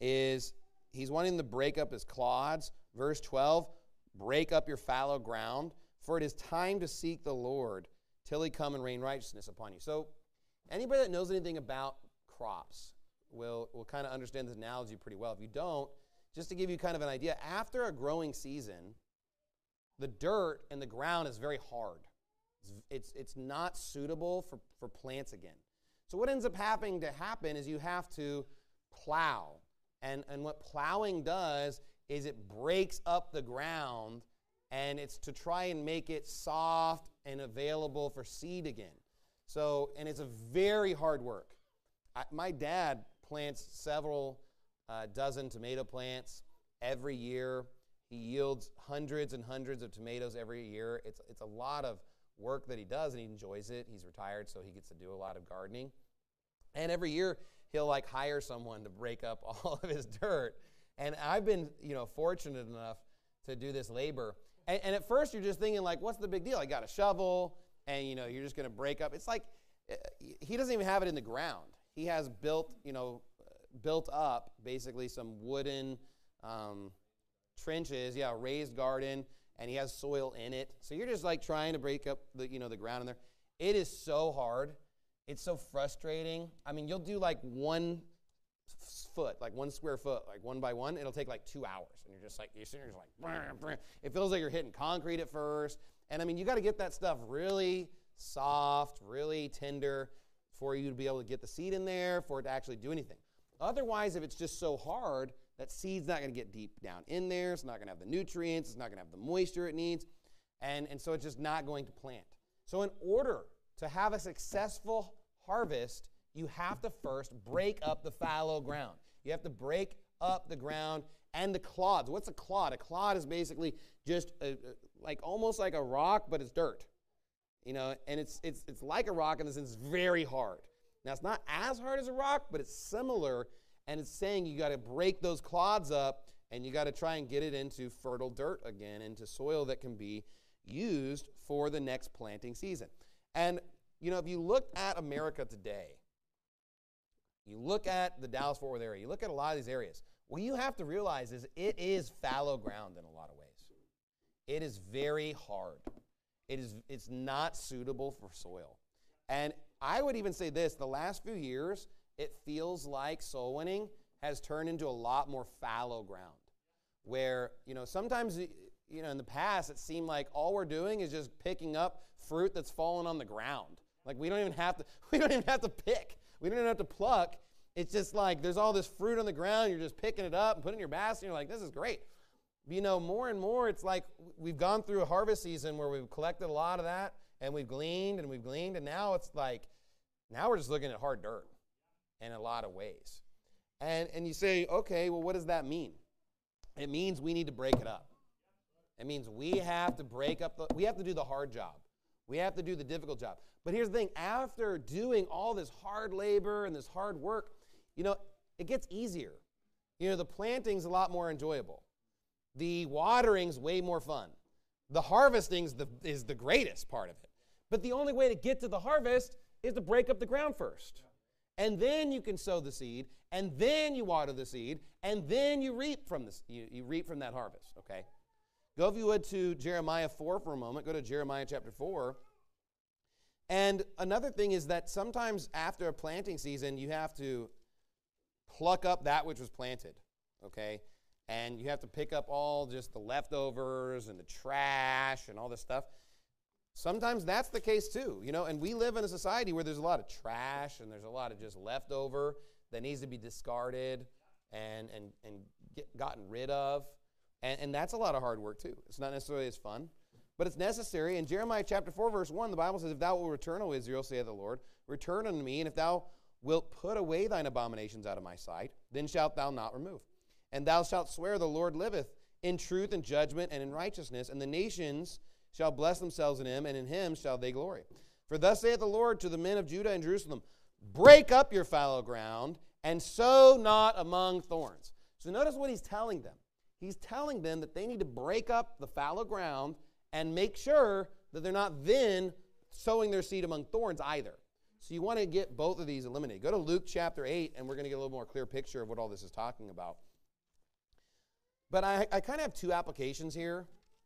is he's wanting them to break up his clods. Verse twelve, break up your fallow ground, for it is time to seek the Lord till he come and rain righteousness upon you. So anybody that knows anything about crops will, will kind of understand this analogy pretty well. If you don't, just to give you kind of an idea, after a growing season, the dirt and the ground is very hard. It's, it's, it's not suitable for, for plants again. So what ends up having to happen is you have to plow. And, and what plowing does is it breaks up the ground, and it's to try and make it soft and available for seed again. So, and it's a very hard work. I, my dad plants several uh, dozen tomato plants every year. He yields hundreds and hundreds of tomatoes every year. It's, it's a lot of work that he does, and he enjoys it. He's retired, so he gets to do a lot of gardening. And every year, he'll like hire someone to break up all of his dirt. And I've been, you know, fortunate enough to do this labor. And, and at first, you're just thinking, like, what's the big deal? I got a shovel, and, you know, you're just going to break up. It's like he doesn't even have it in the ground. He has built, you know, built up basically some wooden um, trenches, yeah, a raised garden, and he has soil in it. So you're just like trying to break up the, you know, the ground in there. It is so hard. It's so frustrating. I mean, you'll do like one foot, like one square foot, like one by one. It'll take like two hours. And you're just like, you're just like, brr, brr. It feels like you're hitting concrete at first. And I mean, you got to get that stuff really soft, really tender for you to be able to get the seed in there, for it to actually do anything. Otherwise, if it's just so hard, that seed's not going to get deep down in there. It's not going to have the nutrients. It's not going to have the moisture it needs. And, and so it's just not going to plant. So in order to have a successful harvest, you have to first break up the fallow ground. You have to break up the ground and the clods. What's a clod? A clod is basically just a, a, like almost like a rock, but it's dirt. You know, and it's it's it's like a rock in the sense it's very hard. Now it's not as hard as a rock, but it's similar, and it's saying you got to break those clods up and you got to try and get it into fertile dirt again, into soil that can be used for the next planting season. And you know, if you look at America today, you look at the Dallas-Fort Worth area, you look at a lot of these areas, what you have to realize is it is fallow ground in a lot of ways. It is very hard. It is, it's not suitable for soil. And I would even say this, the last few years, it feels like soul winning has turned into a lot more fallow ground, where, you know, sometimes, you know, in the past, it seemed like all we're doing is just picking up fruit that's fallen on the ground. Like we don't even have to, we don't even have to pick. We don't even have to pluck. It's just like there's all this fruit on the ground. You're just picking it up and putting it in your basket. And you're like, this is great. But, you know, more and more, it's like we've gone through a harvest season where we've collected a lot of that, and we've gleaned and we've gleaned, and now it's like, now we're just looking at hard dirt in a lot of ways. And and you say, okay, well, what does that mean? It means we need to break it up. It means we have to break up, the, we have to do the hard job. We have to do the difficult job. But here's the thing, after doing all this hard labor and this hard work, you know, it gets easier. You know, the planting's a lot more enjoyable. The watering's way more fun. The harvesting's the, is the greatest part of it. But the only way to get to the harvest is to break up the ground first. And then you can sow the seed, and then you water the seed, and then you reap from this, you, you reap from that harvest, okay? Go, if you would, to Jeremiah four for a moment. Go to Jeremiah chapter four. And another thing is that sometimes after a planting season, you have to pluck up that which was planted, okay? And you have to pick up all just the leftovers and the trash and all this stuff. Sometimes that's the case too, you know, and we live in a society where there's a lot of trash and there's a lot of just leftover that needs to be discarded and, and, and get, gotten rid of. And, and that's a lot of hard work too. It's not necessarily as fun, but it's necessary. In Jeremiah chapter four, verse one, the Bible says, if thou wilt return, O Israel, saith the Lord, return unto me, and if thou wilt put away thine abominations out of my sight, then shalt thou not remove. And thou shalt swear, the Lord liveth, in truth and judgment and in righteousness, and the nations shall bless themselves in him, and in him shall they glory. For thus saith the Lord to the men of Judah and Jerusalem, break up your fallow ground, and sow not among thorns. So notice what he's telling them. He's telling them that they need to break up the fallow ground and make sure that they're not then sowing their seed among thorns either. So you want to get both of these eliminated. Go to Luke chapter eight, and we're going to get a little more clear picture of what all this is talking about. But I, I kind of have two applications here.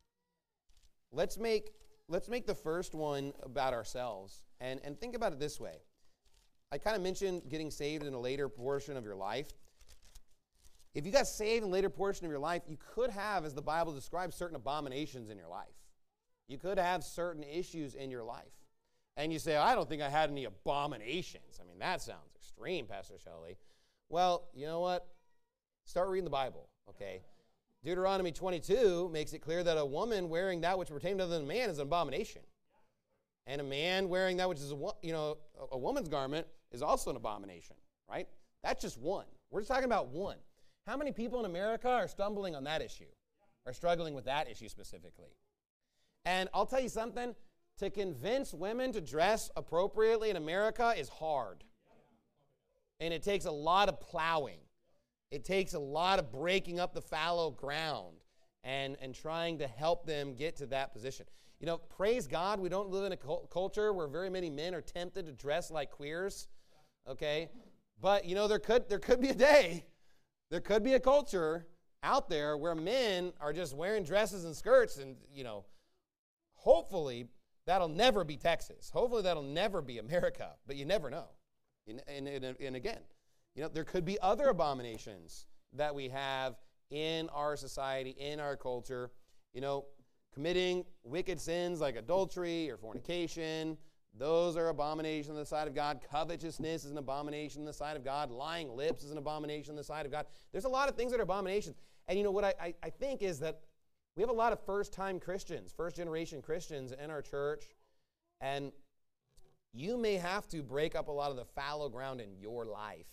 Let's make, let's make the first one about ourselves. And, and think about it this way. I kind of mentioned getting saved in a later portion of your life. If you got saved in a later portion of your life, you could have, as the Bible describes, certain abominations in your life. You could have certain issues in your life. And you say, I don't think I had any abominations. I mean, that sounds extreme, Pastor Shelley. Well, you know what? Start reading the Bible, okay? Deuteronomy twenty-two makes it clear that a woman wearing that which pertains to other than a man is an abomination. And a man wearing that which is a, you know, a woman's garment is also an abomination, right? That's just one. We're just talking about one. How many people in America are stumbling on that issue, are struggling with that issue specifically? And I'll tell you something, to convince women to dress appropriately in America is hard. And it takes a lot of plowing. It takes a lot of breaking up the fallow ground and, and trying to help them get to that position. You know, praise God, we don't live in a culture where very many men are tempted to dress like queers, okay? But, you know, there could there could be a day, there could be a culture out there where men are just wearing dresses and skirts, and, you know, hopefully that'll never be Texas. Hopefully that'll never be America, but you never know. And, and, and, and again, you know, there could be other abominations that we have in our society, in our culture. You know, committing wicked sins like adultery or fornication, those are abominations on the side of God. Covetousness is an abomination on the side of God. Lying lips is an abomination on the side of God. There's a lot of things that are abominations. And you know what I, I, I think is that we have a lot of first-time Christians, first-generation Christians in our church, and you may have to break up a lot of the fallow ground in your life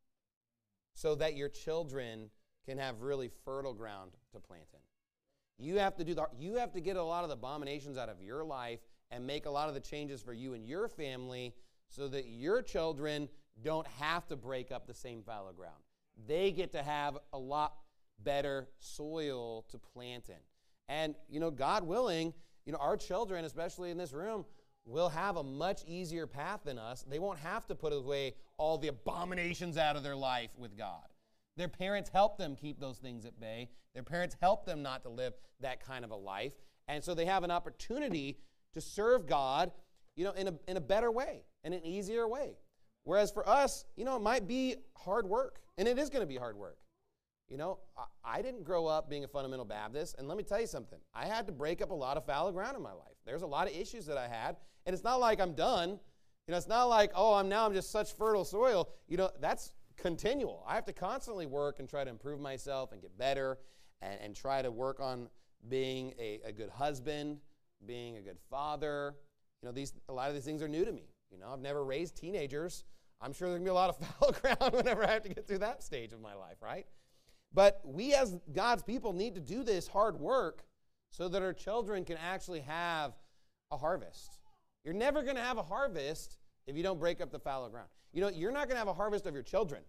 so that your children can have really fertile ground to plant in. You have to do the, you have to get a lot of the abominations out of your life and make a lot of the changes for you and your family so that your children don't have to break up the same fallow ground. They get to have a lot better soil to plant in. And, you know, God willing, you know, our children, especially in this room, will have a much easier path than us. They won't have to put away all the abominations out of their life with God. Their parents help them keep those things at bay. Their parents help them not to live that kind of a life. And so they have an opportunity to serve God, you know, in a, in a better way, in an easier way. Whereas for us, you know, it might be hard work. And it is going to be hard work. You know, I, I didn't grow up being a fundamental Baptist. And let me tell you something. I had to break up a lot of fallow ground in my life. There's a lot of issues that I had. And it's not like I'm done. You know, it's not like, oh, I'm now I'm just such fertile soil. You know, that's continual. I have to constantly work and try to improve myself and get better and, and try to work on being a, a good husband, being a good father. You know, these a lot of these things are new to me. You know, I've never raised teenagers. I'm sure there's going to be a lot of fallow ground whenever I have to get through that stage of my life, right? But we as God's people need to do this hard work so that our children can actually have a harvest. You're never going to have a harvest if you don't break up the fallow ground. You know, you're not going to have a harvest of your children.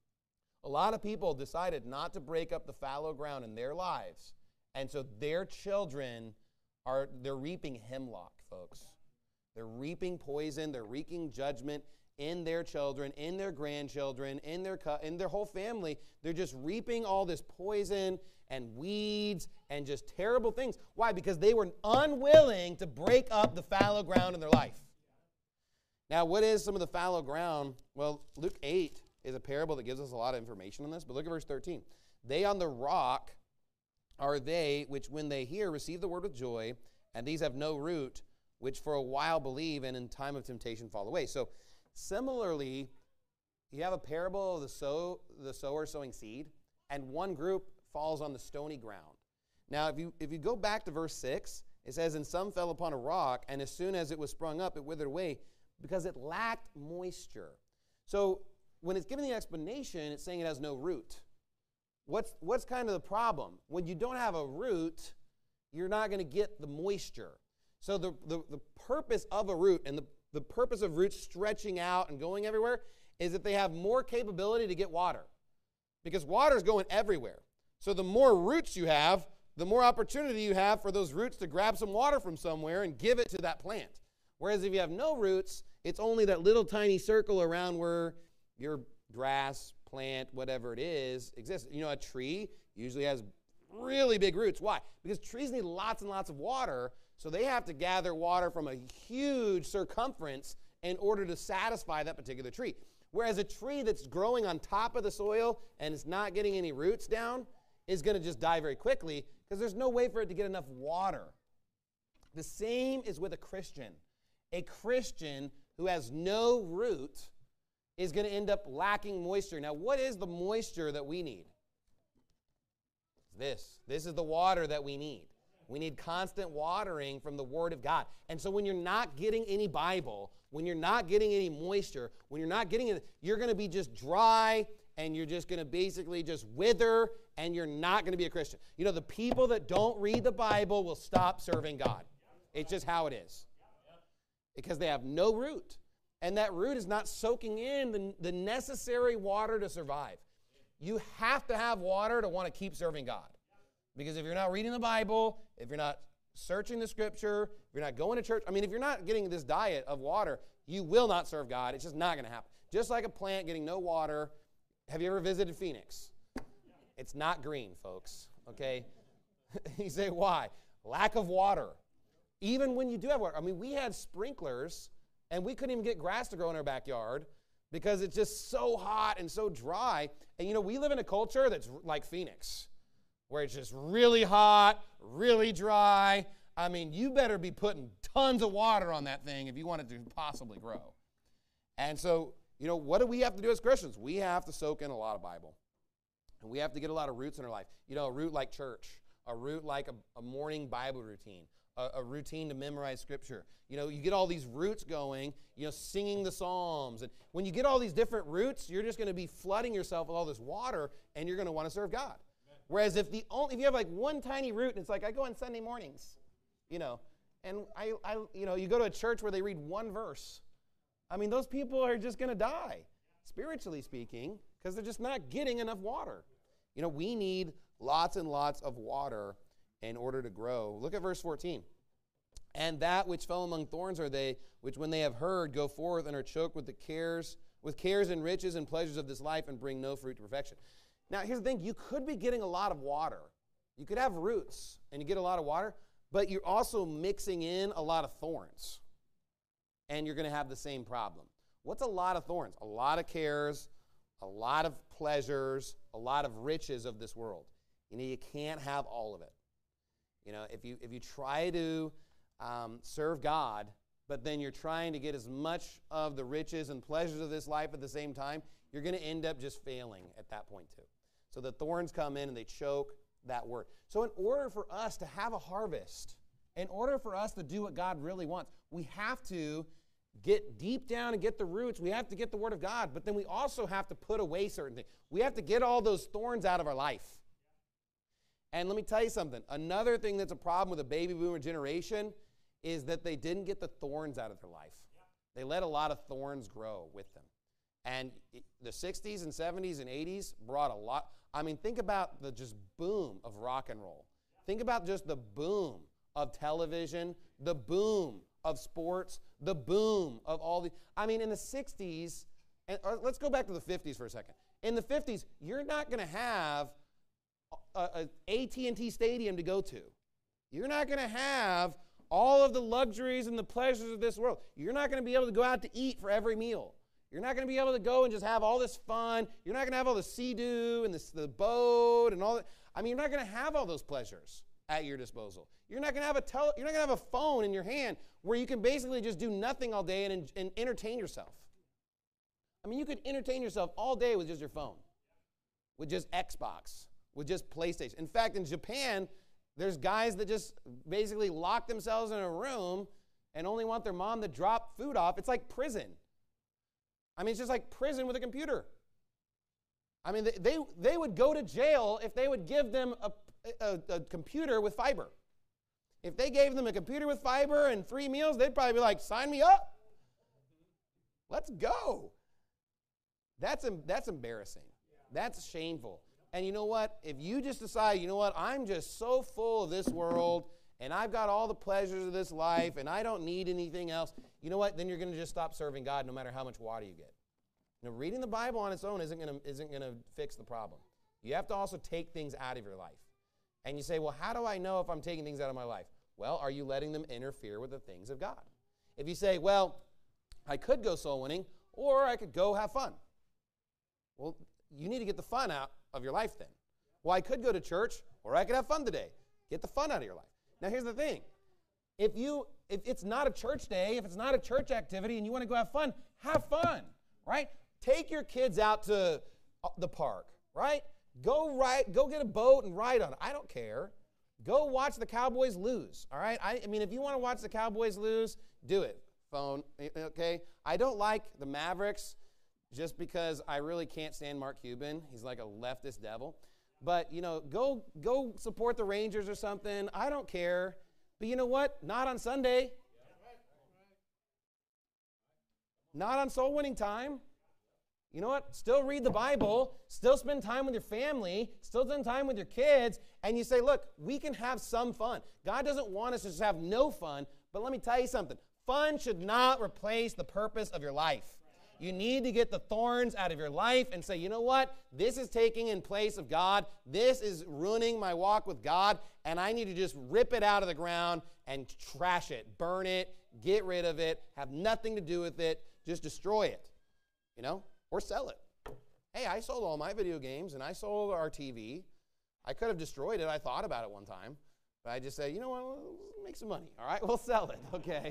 A lot of people decided not to break up the fallow ground in their lives, and so their children are, they're reaping hemlock, folks. They're reaping poison, they're reaping judgment in their children, in their grandchildren, in their in their whole family. They're just reaping all this poison and weeds and just terrible things. Why? Because they were unwilling to break up the fallow ground in their life. Now, what is some of the fallow ground? Well, Luke eight is a parable that gives us a lot of information on this, but look at verse thirteen. They on the rock are they which when they hear receive the word with joy, and these have no root, which for a while believe and in time of temptation fall away. So similarly, you have a parable of the sow, the sower sowing seed, and one group falls on the stony ground. Now, if you if you go back to verse six, it says, and some fell upon a rock, and as soon as it was sprung up, it withered away because it lacked moisture. So when it's giving the explanation, it's saying it has no root. What's, what's kind of the problem? When you don't have a root, you're not going to get the moisture. So the, the, the purpose of a root and the, the purpose of roots stretching out and going everywhere is that they have more capability to get water, because water is going everywhere. So the more roots you have, the more opportunity you have for those roots to grab some water from somewhere and give it to that plant. Whereas if you have no roots, it's only that little tiny circle around where your grass, plant, whatever it is, exists. You know, a tree usually has really big roots. Why? Because trees need lots and lots of water, so they have to gather water from a huge circumference in order to satisfy that particular tree. Whereas a tree that's growing on top of the soil and is not getting any roots down is going to just die very quickly, because there's no way for it to get enough water. The same is with a Christian. A Christian who has no root is going to end up lacking moisture. Now, what is the moisture that we need? This. This is the water that we need. We need constant watering from the Word of God. And so when you're not getting any Bible, when you're not getting any moisture, when you're not getting it, you're going to be just dry, and you're just going to basically just wither, and you're not going to be a Christian. You know, the people that don't read the Bible will stop serving God. It's just how it is. Because they have no root. And that root is not soaking in the, the necessary water to survive. You have to have water to want to keep serving God. Because if you're not reading the Bible, if you're not searching the Scripture, if you're not going to church, I mean, if you're not getting this diet of water, you will not serve God. It's just not going to happen. Just like a plant getting no water. Have you ever visited Phoenix? It's not green, folks, okay? You say, why? Lack of water. Even when you do have water. I mean, we had sprinklers, and we couldn't even get grass to grow in our backyard because it's just so hot and so dry. And, you know, we live in a culture that's like Phoenix, where it's just really hot, really dry. I mean, you better be putting tons of water on that thing if you want it to possibly grow. And so, you know, what do we have to do as Christians? We have to soak in a lot of Bible. And we have to get a lot of roots in our life. You know, a root like church, a root like a, a morning Bible routine, a, a routine to memorize Scripture. You know, you get all these roots going, you know, singing the Psalms. And when you get all these different roots, you're just going to be flooding yourself with all this water, and you're going to want to serve God. Amen. Whereas if the only, if you have like one tiny root, and it's like, I go on Sunday mornings, you know, and I, I, you know, you go to a church where they read one verse. I mean, those people are just going to die, spiritually speaking, because they're just not getting enough water. You know, we need lots and lots of water in order to grow. Look at verse fourteen. And that which fell among thorns are they, which when they have heard go forth and are choked with the cares, with cares and riches and pleasures of this life, and bring no fruit to perfection. Now, here's the thing. You could be getting a lot of water. You could have roots, and you get a lot of water, but you're also mixing in a lot of thorns. And you're going to have the same problem. What's a lot of thorns? A lot of cares, a lot of pleasures, a lot of riches of this world. You know, you can't have all of it. You know, if you if you try to um, serve God, but then you're trying to get as much of the riches and pleasures of this life at the same time, you're going to end up just failing at that point too. So the thorns come in and they choke that word. So in order for us to have a harvest, in order for us to do what God really wants, we have to get deep down and get the roots. We have to get the Word of God, but then we also have to put away certain things. We have to get all those thorns out of our life. And let me tell you something. Another thing that's a problem with the baby boomer generation is that they didn't get the thorns out of their life. They let a lot of thorns grow with them. And the sixties and seventies and eighties brought a lot. I mean, think about the just boom of rock and roll. Think about just the boom of television, the boom of sports, the boom of all the, I mean, in the sixties, and let's go back to the fifties for a second. In the fifties, you're not going to have a, a A T and T stadium to go to. You're not going to have all of the luxuries and the pleasures of this world. You're not going to be able to go out to eat for every meal. You're not going to be able to go and just have all this fun. You're not going to have all the sea-doo and the, the boat and all that. I mean, you're not going to have all those pleasures at your disposal. You're not going to have a tele, you're not going to have a phone in your hand where you can basically just do nothing all day and, and entertain yourself. I mean, you could entertain yourself all day with just your phone, with just Xbox, with just PlayStation. In fact, in Japan, There's guys that just basically lock themselves in a room and only want their mom to drop food off. It's like prison. I mean, it's just like prison with a computer. I mean, they, they, they would go to jail if they would give them a, a, a computer with fiber. If they gave them a computer with fiber and three meals, they'd probably be like, sign me up. Let's go. That's, that's embarrassing. That's shameful. And you know what? If you just decide, you know what, I'm just so full of this world, and I've got all the pleasures of this life, and I don't need anything else, you know what? Then you're going to just stop serving God no matter how much water you get. You know, reading the Bible on its own isn't going to isn't going to fix the problem. You have to also take things out of your life. And you say, well, how do I know if I'm taking things out of my life? Well, are you letting them interfere with the things of God? If you say, well, I could go soul winning, or I could go have fun. Well, you need to get the fun out of your life then. Well, I could go to church, or I could have fun today. Get the fun out of your life. Now, here's the thing. If you, if it's not a church day, if it's not a church activity, and you want to go have fun, have fun, right? Take your kids out to the park, right? Go ride, go get a boat and ride on it. I don't care. Go watch the Cowboys lose, all right? I, I mean, if you want to watch the Cowboys lose, do it. Phone, okay? I don't like the Mavericks just because I really can't stand Mark Cuban. He's like a leftist devil. But, you know, go go support the Rangers or something. I don't care. But you know what? Not on Sunday. Not on soul winning time. You know what? Still read the Bible. Still spend time with your family. Still spend time with your kids. And you say, look, we can have some fun. God doesn't want us to just have no fun. But let me tell you something. Fun should not replace the purpose of your life. You need to get the thorns out of your life and say, you know what? This is taking in place of God. This is ruining my walk with God, and I need to just rip it out of the ground and trash it, burn it, get rid of it, have nothing to do with it, just destroy it, you know, or sell it. Hey, I sold all my video games, and I sold our T V. I could have destroyed it. I thought about it one time, but I just said, you know what? We'll make some money, all right? We'll sell it, okay?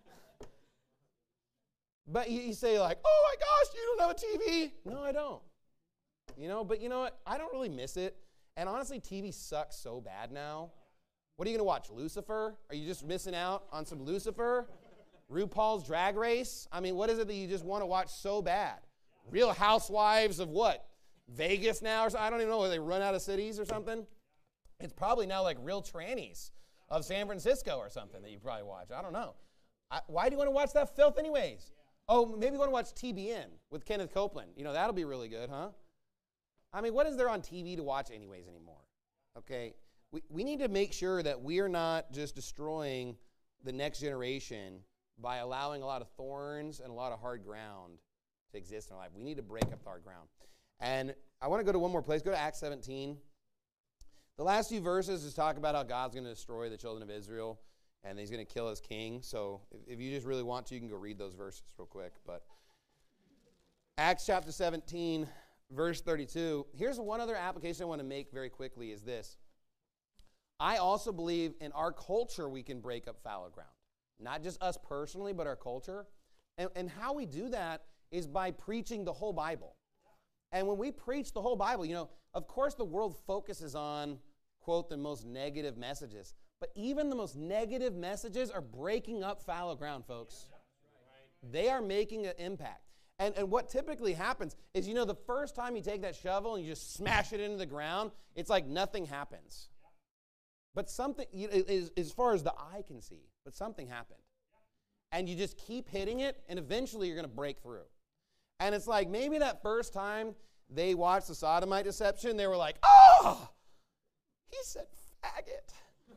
But you, you say like, oh my gosh, you don't have a T V. No, I don't. You know, but you know what? I don't really miss it. And honestly, T V sucks so bad now. What are you going to watch, Lucifer? Are you just missing out on some Lucifer? RuPaul's Drag Race? I mean, what is it that you just want to watch so bad? Real Housewives of what? Vegas now or something? I don't even know. Where they run out of cities or something? It's probably now like Real Trannies of San Francisco or something that you probably watch. I don't know. I, why do you want to watch that filth anyways? Oh, maybe you want to watch T B N with Kenneth Copeland. You know, that'll be really good, huh? I mean, what is there on T V to watch anyways anymore? Okay, we, we need to make sure that we're not just destroying the next generation by allowing a lot of thorns and a lot of hard ground to exist in our life. We need to break up the hard ground. And I want to go to one more place. Go to Acts seventeen. The last few verses just talk about how God's going to destroy the children of Israel, and he's going to kill his king. So if, if you just really want to, you can go read those verses real quick. But Acts chapter seventeen, verse thirty-two. Here's one other application I want to make very quickly is this. I also believe in our culture we can break up fallow ground. Not just us personally, but our culture. And, and how we do that is by preaching the whole Bible. And when we preach the whole Bible, you know, of course the world focuses on, quote, the most negative messages. But even the most negative messages are breaking up fallow ground, folks. They are making an impact. And, and what typically happens is, you know, the first time you take that shovel and you just smash it into the ground, it's like nothing happens. But something, you know, is, as far as the eye can see, but something happened. And you just keep hitting it, and eventually you're going to break through. And it's like maybe that first time they watched the sodomite deception, they were like, oh, he said faggot.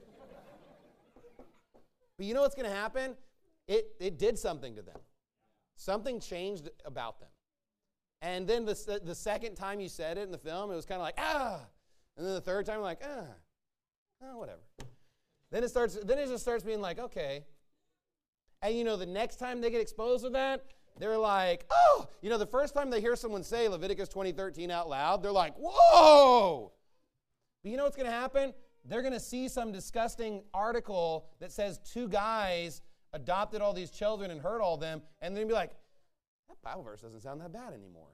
But you know what's going to happen? It, it did something to them. Something changed about them. And then the, the second time you said it in the film, it was kind of like, ah. And then the third time, like, ah. Oh, whatever. Then it starts. Then it just starts being like, okay. And you know, the next time they get exposed to that, they're like, oh. You know, the first time they hear someone say Leviticus twenty thirteen out loud, they're like, whoa. But you know what's going to happen? They're going to see some disgusting article that says two guys adopted all these children and hurt all of them, and they're going to be like, that Bible verse doesn't sound that bad anymore.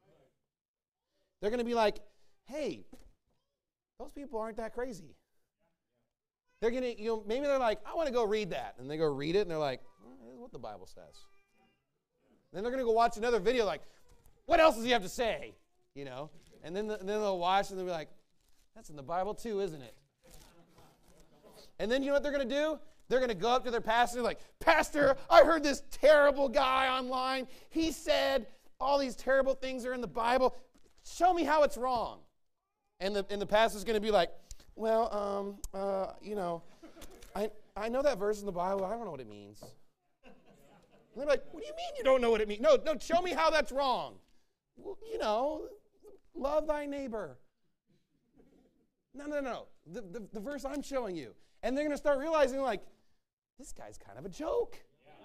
They're going to be like, hey, those people aren't that crazy. they're going to, you know, maybe they're like, I want to go read that. And they go read it, and they're like, well, this is what the Bible says. Then they're going to go watch another video like, what else does he have to say? You know? And then, the, and then they'll watch, and they'll be like, that's in the Bible too, isn't it? And then you know what they're going to do? They're going to go up to their pastor and like, Pastor, I heard this terrible guy online. He said all these terrible things are in the Bible. Show me how it's wrong. And the, and the pastor's going to be like, well, um, uh, you know, I, I know that verse in the Bible. I don't know what it means. And they're like, what do you mean you don't know what it means? No, no, show me how that's wrong. Well, you know, love thy neighbor. No, no, no, the, the, the verse I'm showing you. And they're going to start realizing, like, this guy's kind of a joke.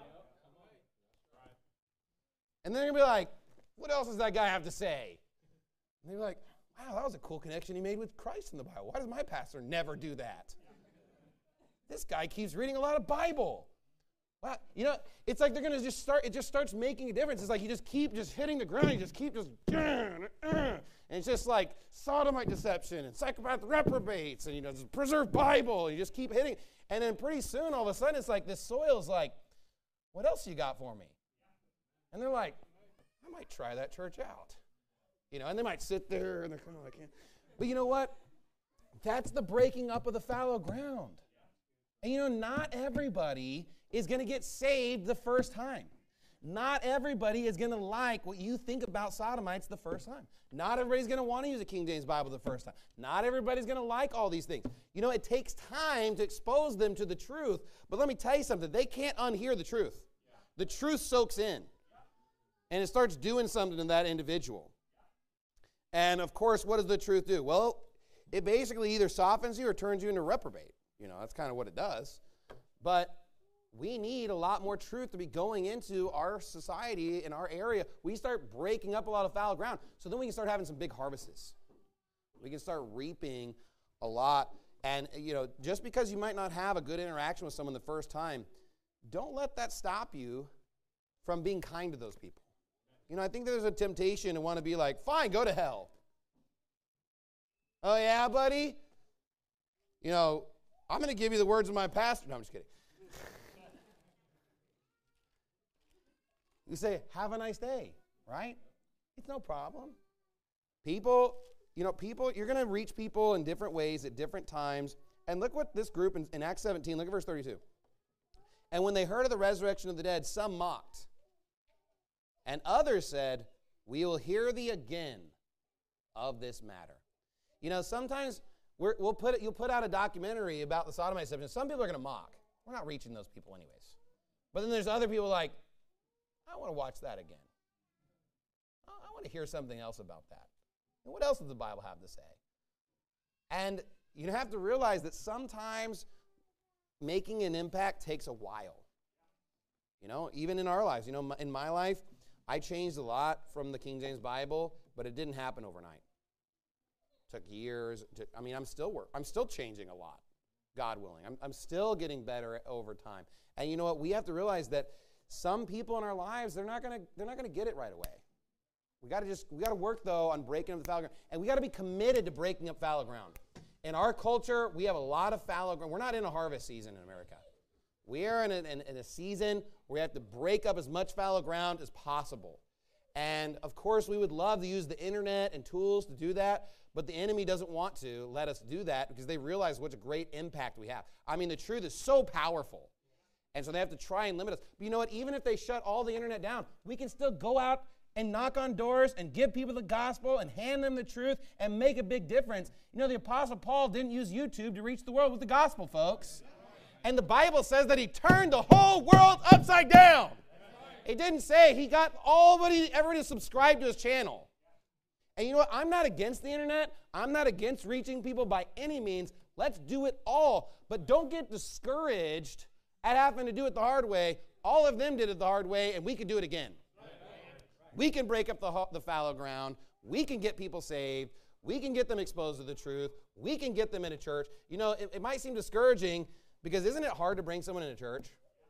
And they're going to be like, what else does that guy have to say? And they're like, wow, that was a cool connection he made with Christ in the Bible. Why does my pastor never do that? This guy keeps reading a lot of Bible. Wow. You know, it's like they're going to just start, it just starts making a difference. It's like you just keep just hitting the ground. You just keep just, and it's just like sodomite deception and psychopath reprobates and, you know, just preserved Bible. And you just keep hitting. And then pretty soon, all of a sudden, it's like this soil's like, what else you got for me? And they're like, I might try that church out. You know, and they might sit there and they're kind of like, eh. But you know what? That's the breaking up of the fallow ground. And you know, not everybody is going to get saved the first time. Not everybody is going to like what you think about sodomites the first time. Not everybody's going to want to use a King James Bible the first time. Not everybody's going to like all these things. You know, it takes time to expose them to the truth. But let me tell you something. They can't unhear the truth. The truth soaks in. And it starts doing something to that individual. And, of course, what does the truth do? Well, it basically either softens you or turns you into a reprobate. You know, that's kind of what it does. But we need a lot more truth to be going into our society, in our area. We start breaking up a lot of fallow ground. So then we can start having some big harvests. We can start reaping a lot. And, you know, just because you might not have a good interaction with someone the first time, don't let that stop you from being kind to those people. You know, I think there's a temptation to want to be like, fine, go to hell. Oh, yeah, buddy? You know, I'm going to give you the words of my pastor. No, I'm just kidding. You say, have a nice day, right? It's no problem. People, you know, people, you're going to reach people in different ways at different times. And look what this group in, in Acts seventeen, look at verse thirty-two. And when they heard of the resurrection of the dead, some mocked. And others said, we will hear thee again of this matter. You know, sometimes we're, we'll put it, you'll put out a documentary about the sodomite deception. Some people are going to mock. We're not reaching those people anyways. But then there's other people like, I want to watch that again. I, I want to hear something else about that. And what else does the Bible have to say? And you have to realize that sometimes making an impact takes a while. You know, even in our lives. You know, in my life, I changed a lot from the King James Bible, but it didn't happen overnight. It took years. To, I mean, I'm still work. I'm still changing a lot, God willing. I'm, I'm still getting better over time. And you know what? We have to realize that some people in our lives, they're not gonna, they're not gonna get it right away. We gotta just, we gotta work though on breaking up the fallow ground, and we gotta be committed to breaking up fallow ground. In our culture, we have a lot of fallow ground. We're not in a harvest season in America. We are in a, in, in a season where we have to break up as much fallow ground as possible. And of course, we would love to use the internet and tools to do that, but the enemy doesn't want to let us do that because they realize what a great impact we have. I mean, the truth is so powerful. And so they have to try and limit us. But you know what? Even if they shut all the internet down, we can still go out and knock on doors and give people the gospel and hand them the truth and make a big difference. You know, the Apostle Paul didn't use YouTube to reach the world with the gospel, folks. And the Bible says that he turned the whole world upside down. It didn't say he got all everybody, everybody to subscribe to his channel. And you know what? I'm not against the internet. I'm not against reaching people by any means. Let's do it all. But don't get discouraged at having to do it the hard way. All of them did it the hard way, and we can do it again. We can break up the, the fallow ground. We can get people saved. We can get them exposed to the truth. We can get them into church. You know, it, it might seem discouraging because isn't it hard to bring someone into church?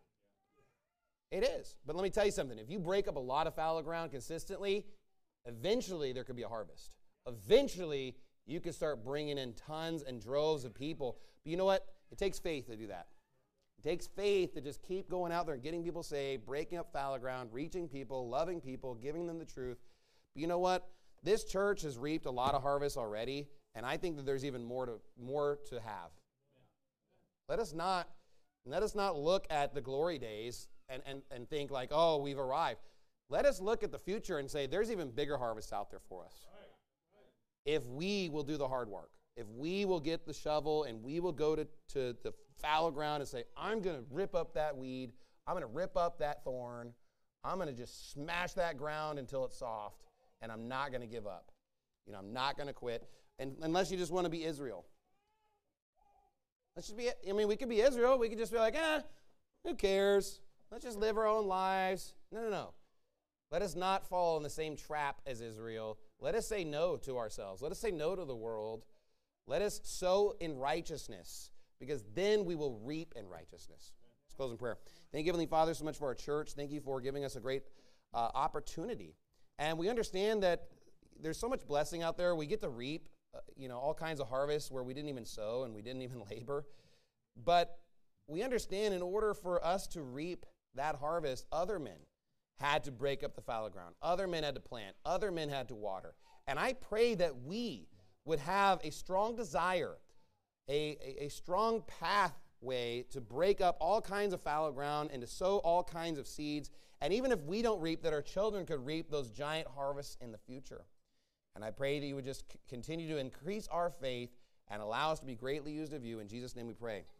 It is. But let me tell you something. If you break up a lot of fallow ground consistently, eventually there could be a harvest. Eventually, you can start bringing in tons and droves of people. But you know what? It takes faith to do that. It takes faith to just keep going out there and getting people saved, breaking up fallow ground, reaching people, loving people, giving them the truth. But you know what? This church has reaped a lot of harvest already, and I think that there's even more to more to have. Let us not let us not look at the glory days and, and, and think like, oh, we've arrived. Let us look at the future and say there's even bigger harvest out there for us. If we will do the hard work, if we will get the shovel and we will go to, to the fallow ground and say, I'm going to rip up that weed, I'm going to rip up that thorn, I'm going to just smash that ground until it's soft, and I'm not going to give up. You know, I'm not going to quit, and unless you just want to be Israel. Let's just be, I mean, we could be Israel. We could just be like, eh, who cares? Let's just live our own lives. No, no, no. Let us not fall in the same trap as Israel. Let us say no to ourselves. Let us say no to the world. Let us sow in righteousness, because then we will reap in righteousness. Let's close in prayer. Thank you, Heavenly Father, so much for our church. Thank you for giving us a great uh, opportunity. And we understand that there's so much blessing out there. We get to reap, uh, you know, all kinds of harvests where we didn't even sow and we didn't even labor. But we understand in order for us to reap that harvest, other men had to break up the fallow ground. Other men had to plant. Other men had to water. And I pray that we would have a strong desire, a, a, a strong pathway to break up all kinds of fallow ground and to sow all kinds of seeds. And even if we don't reap, that our children could reap those giant harvests in the future. And I pray that you would just c- continue to increase our faith and allow us to be greatly used of you. In Jesus' name we pray.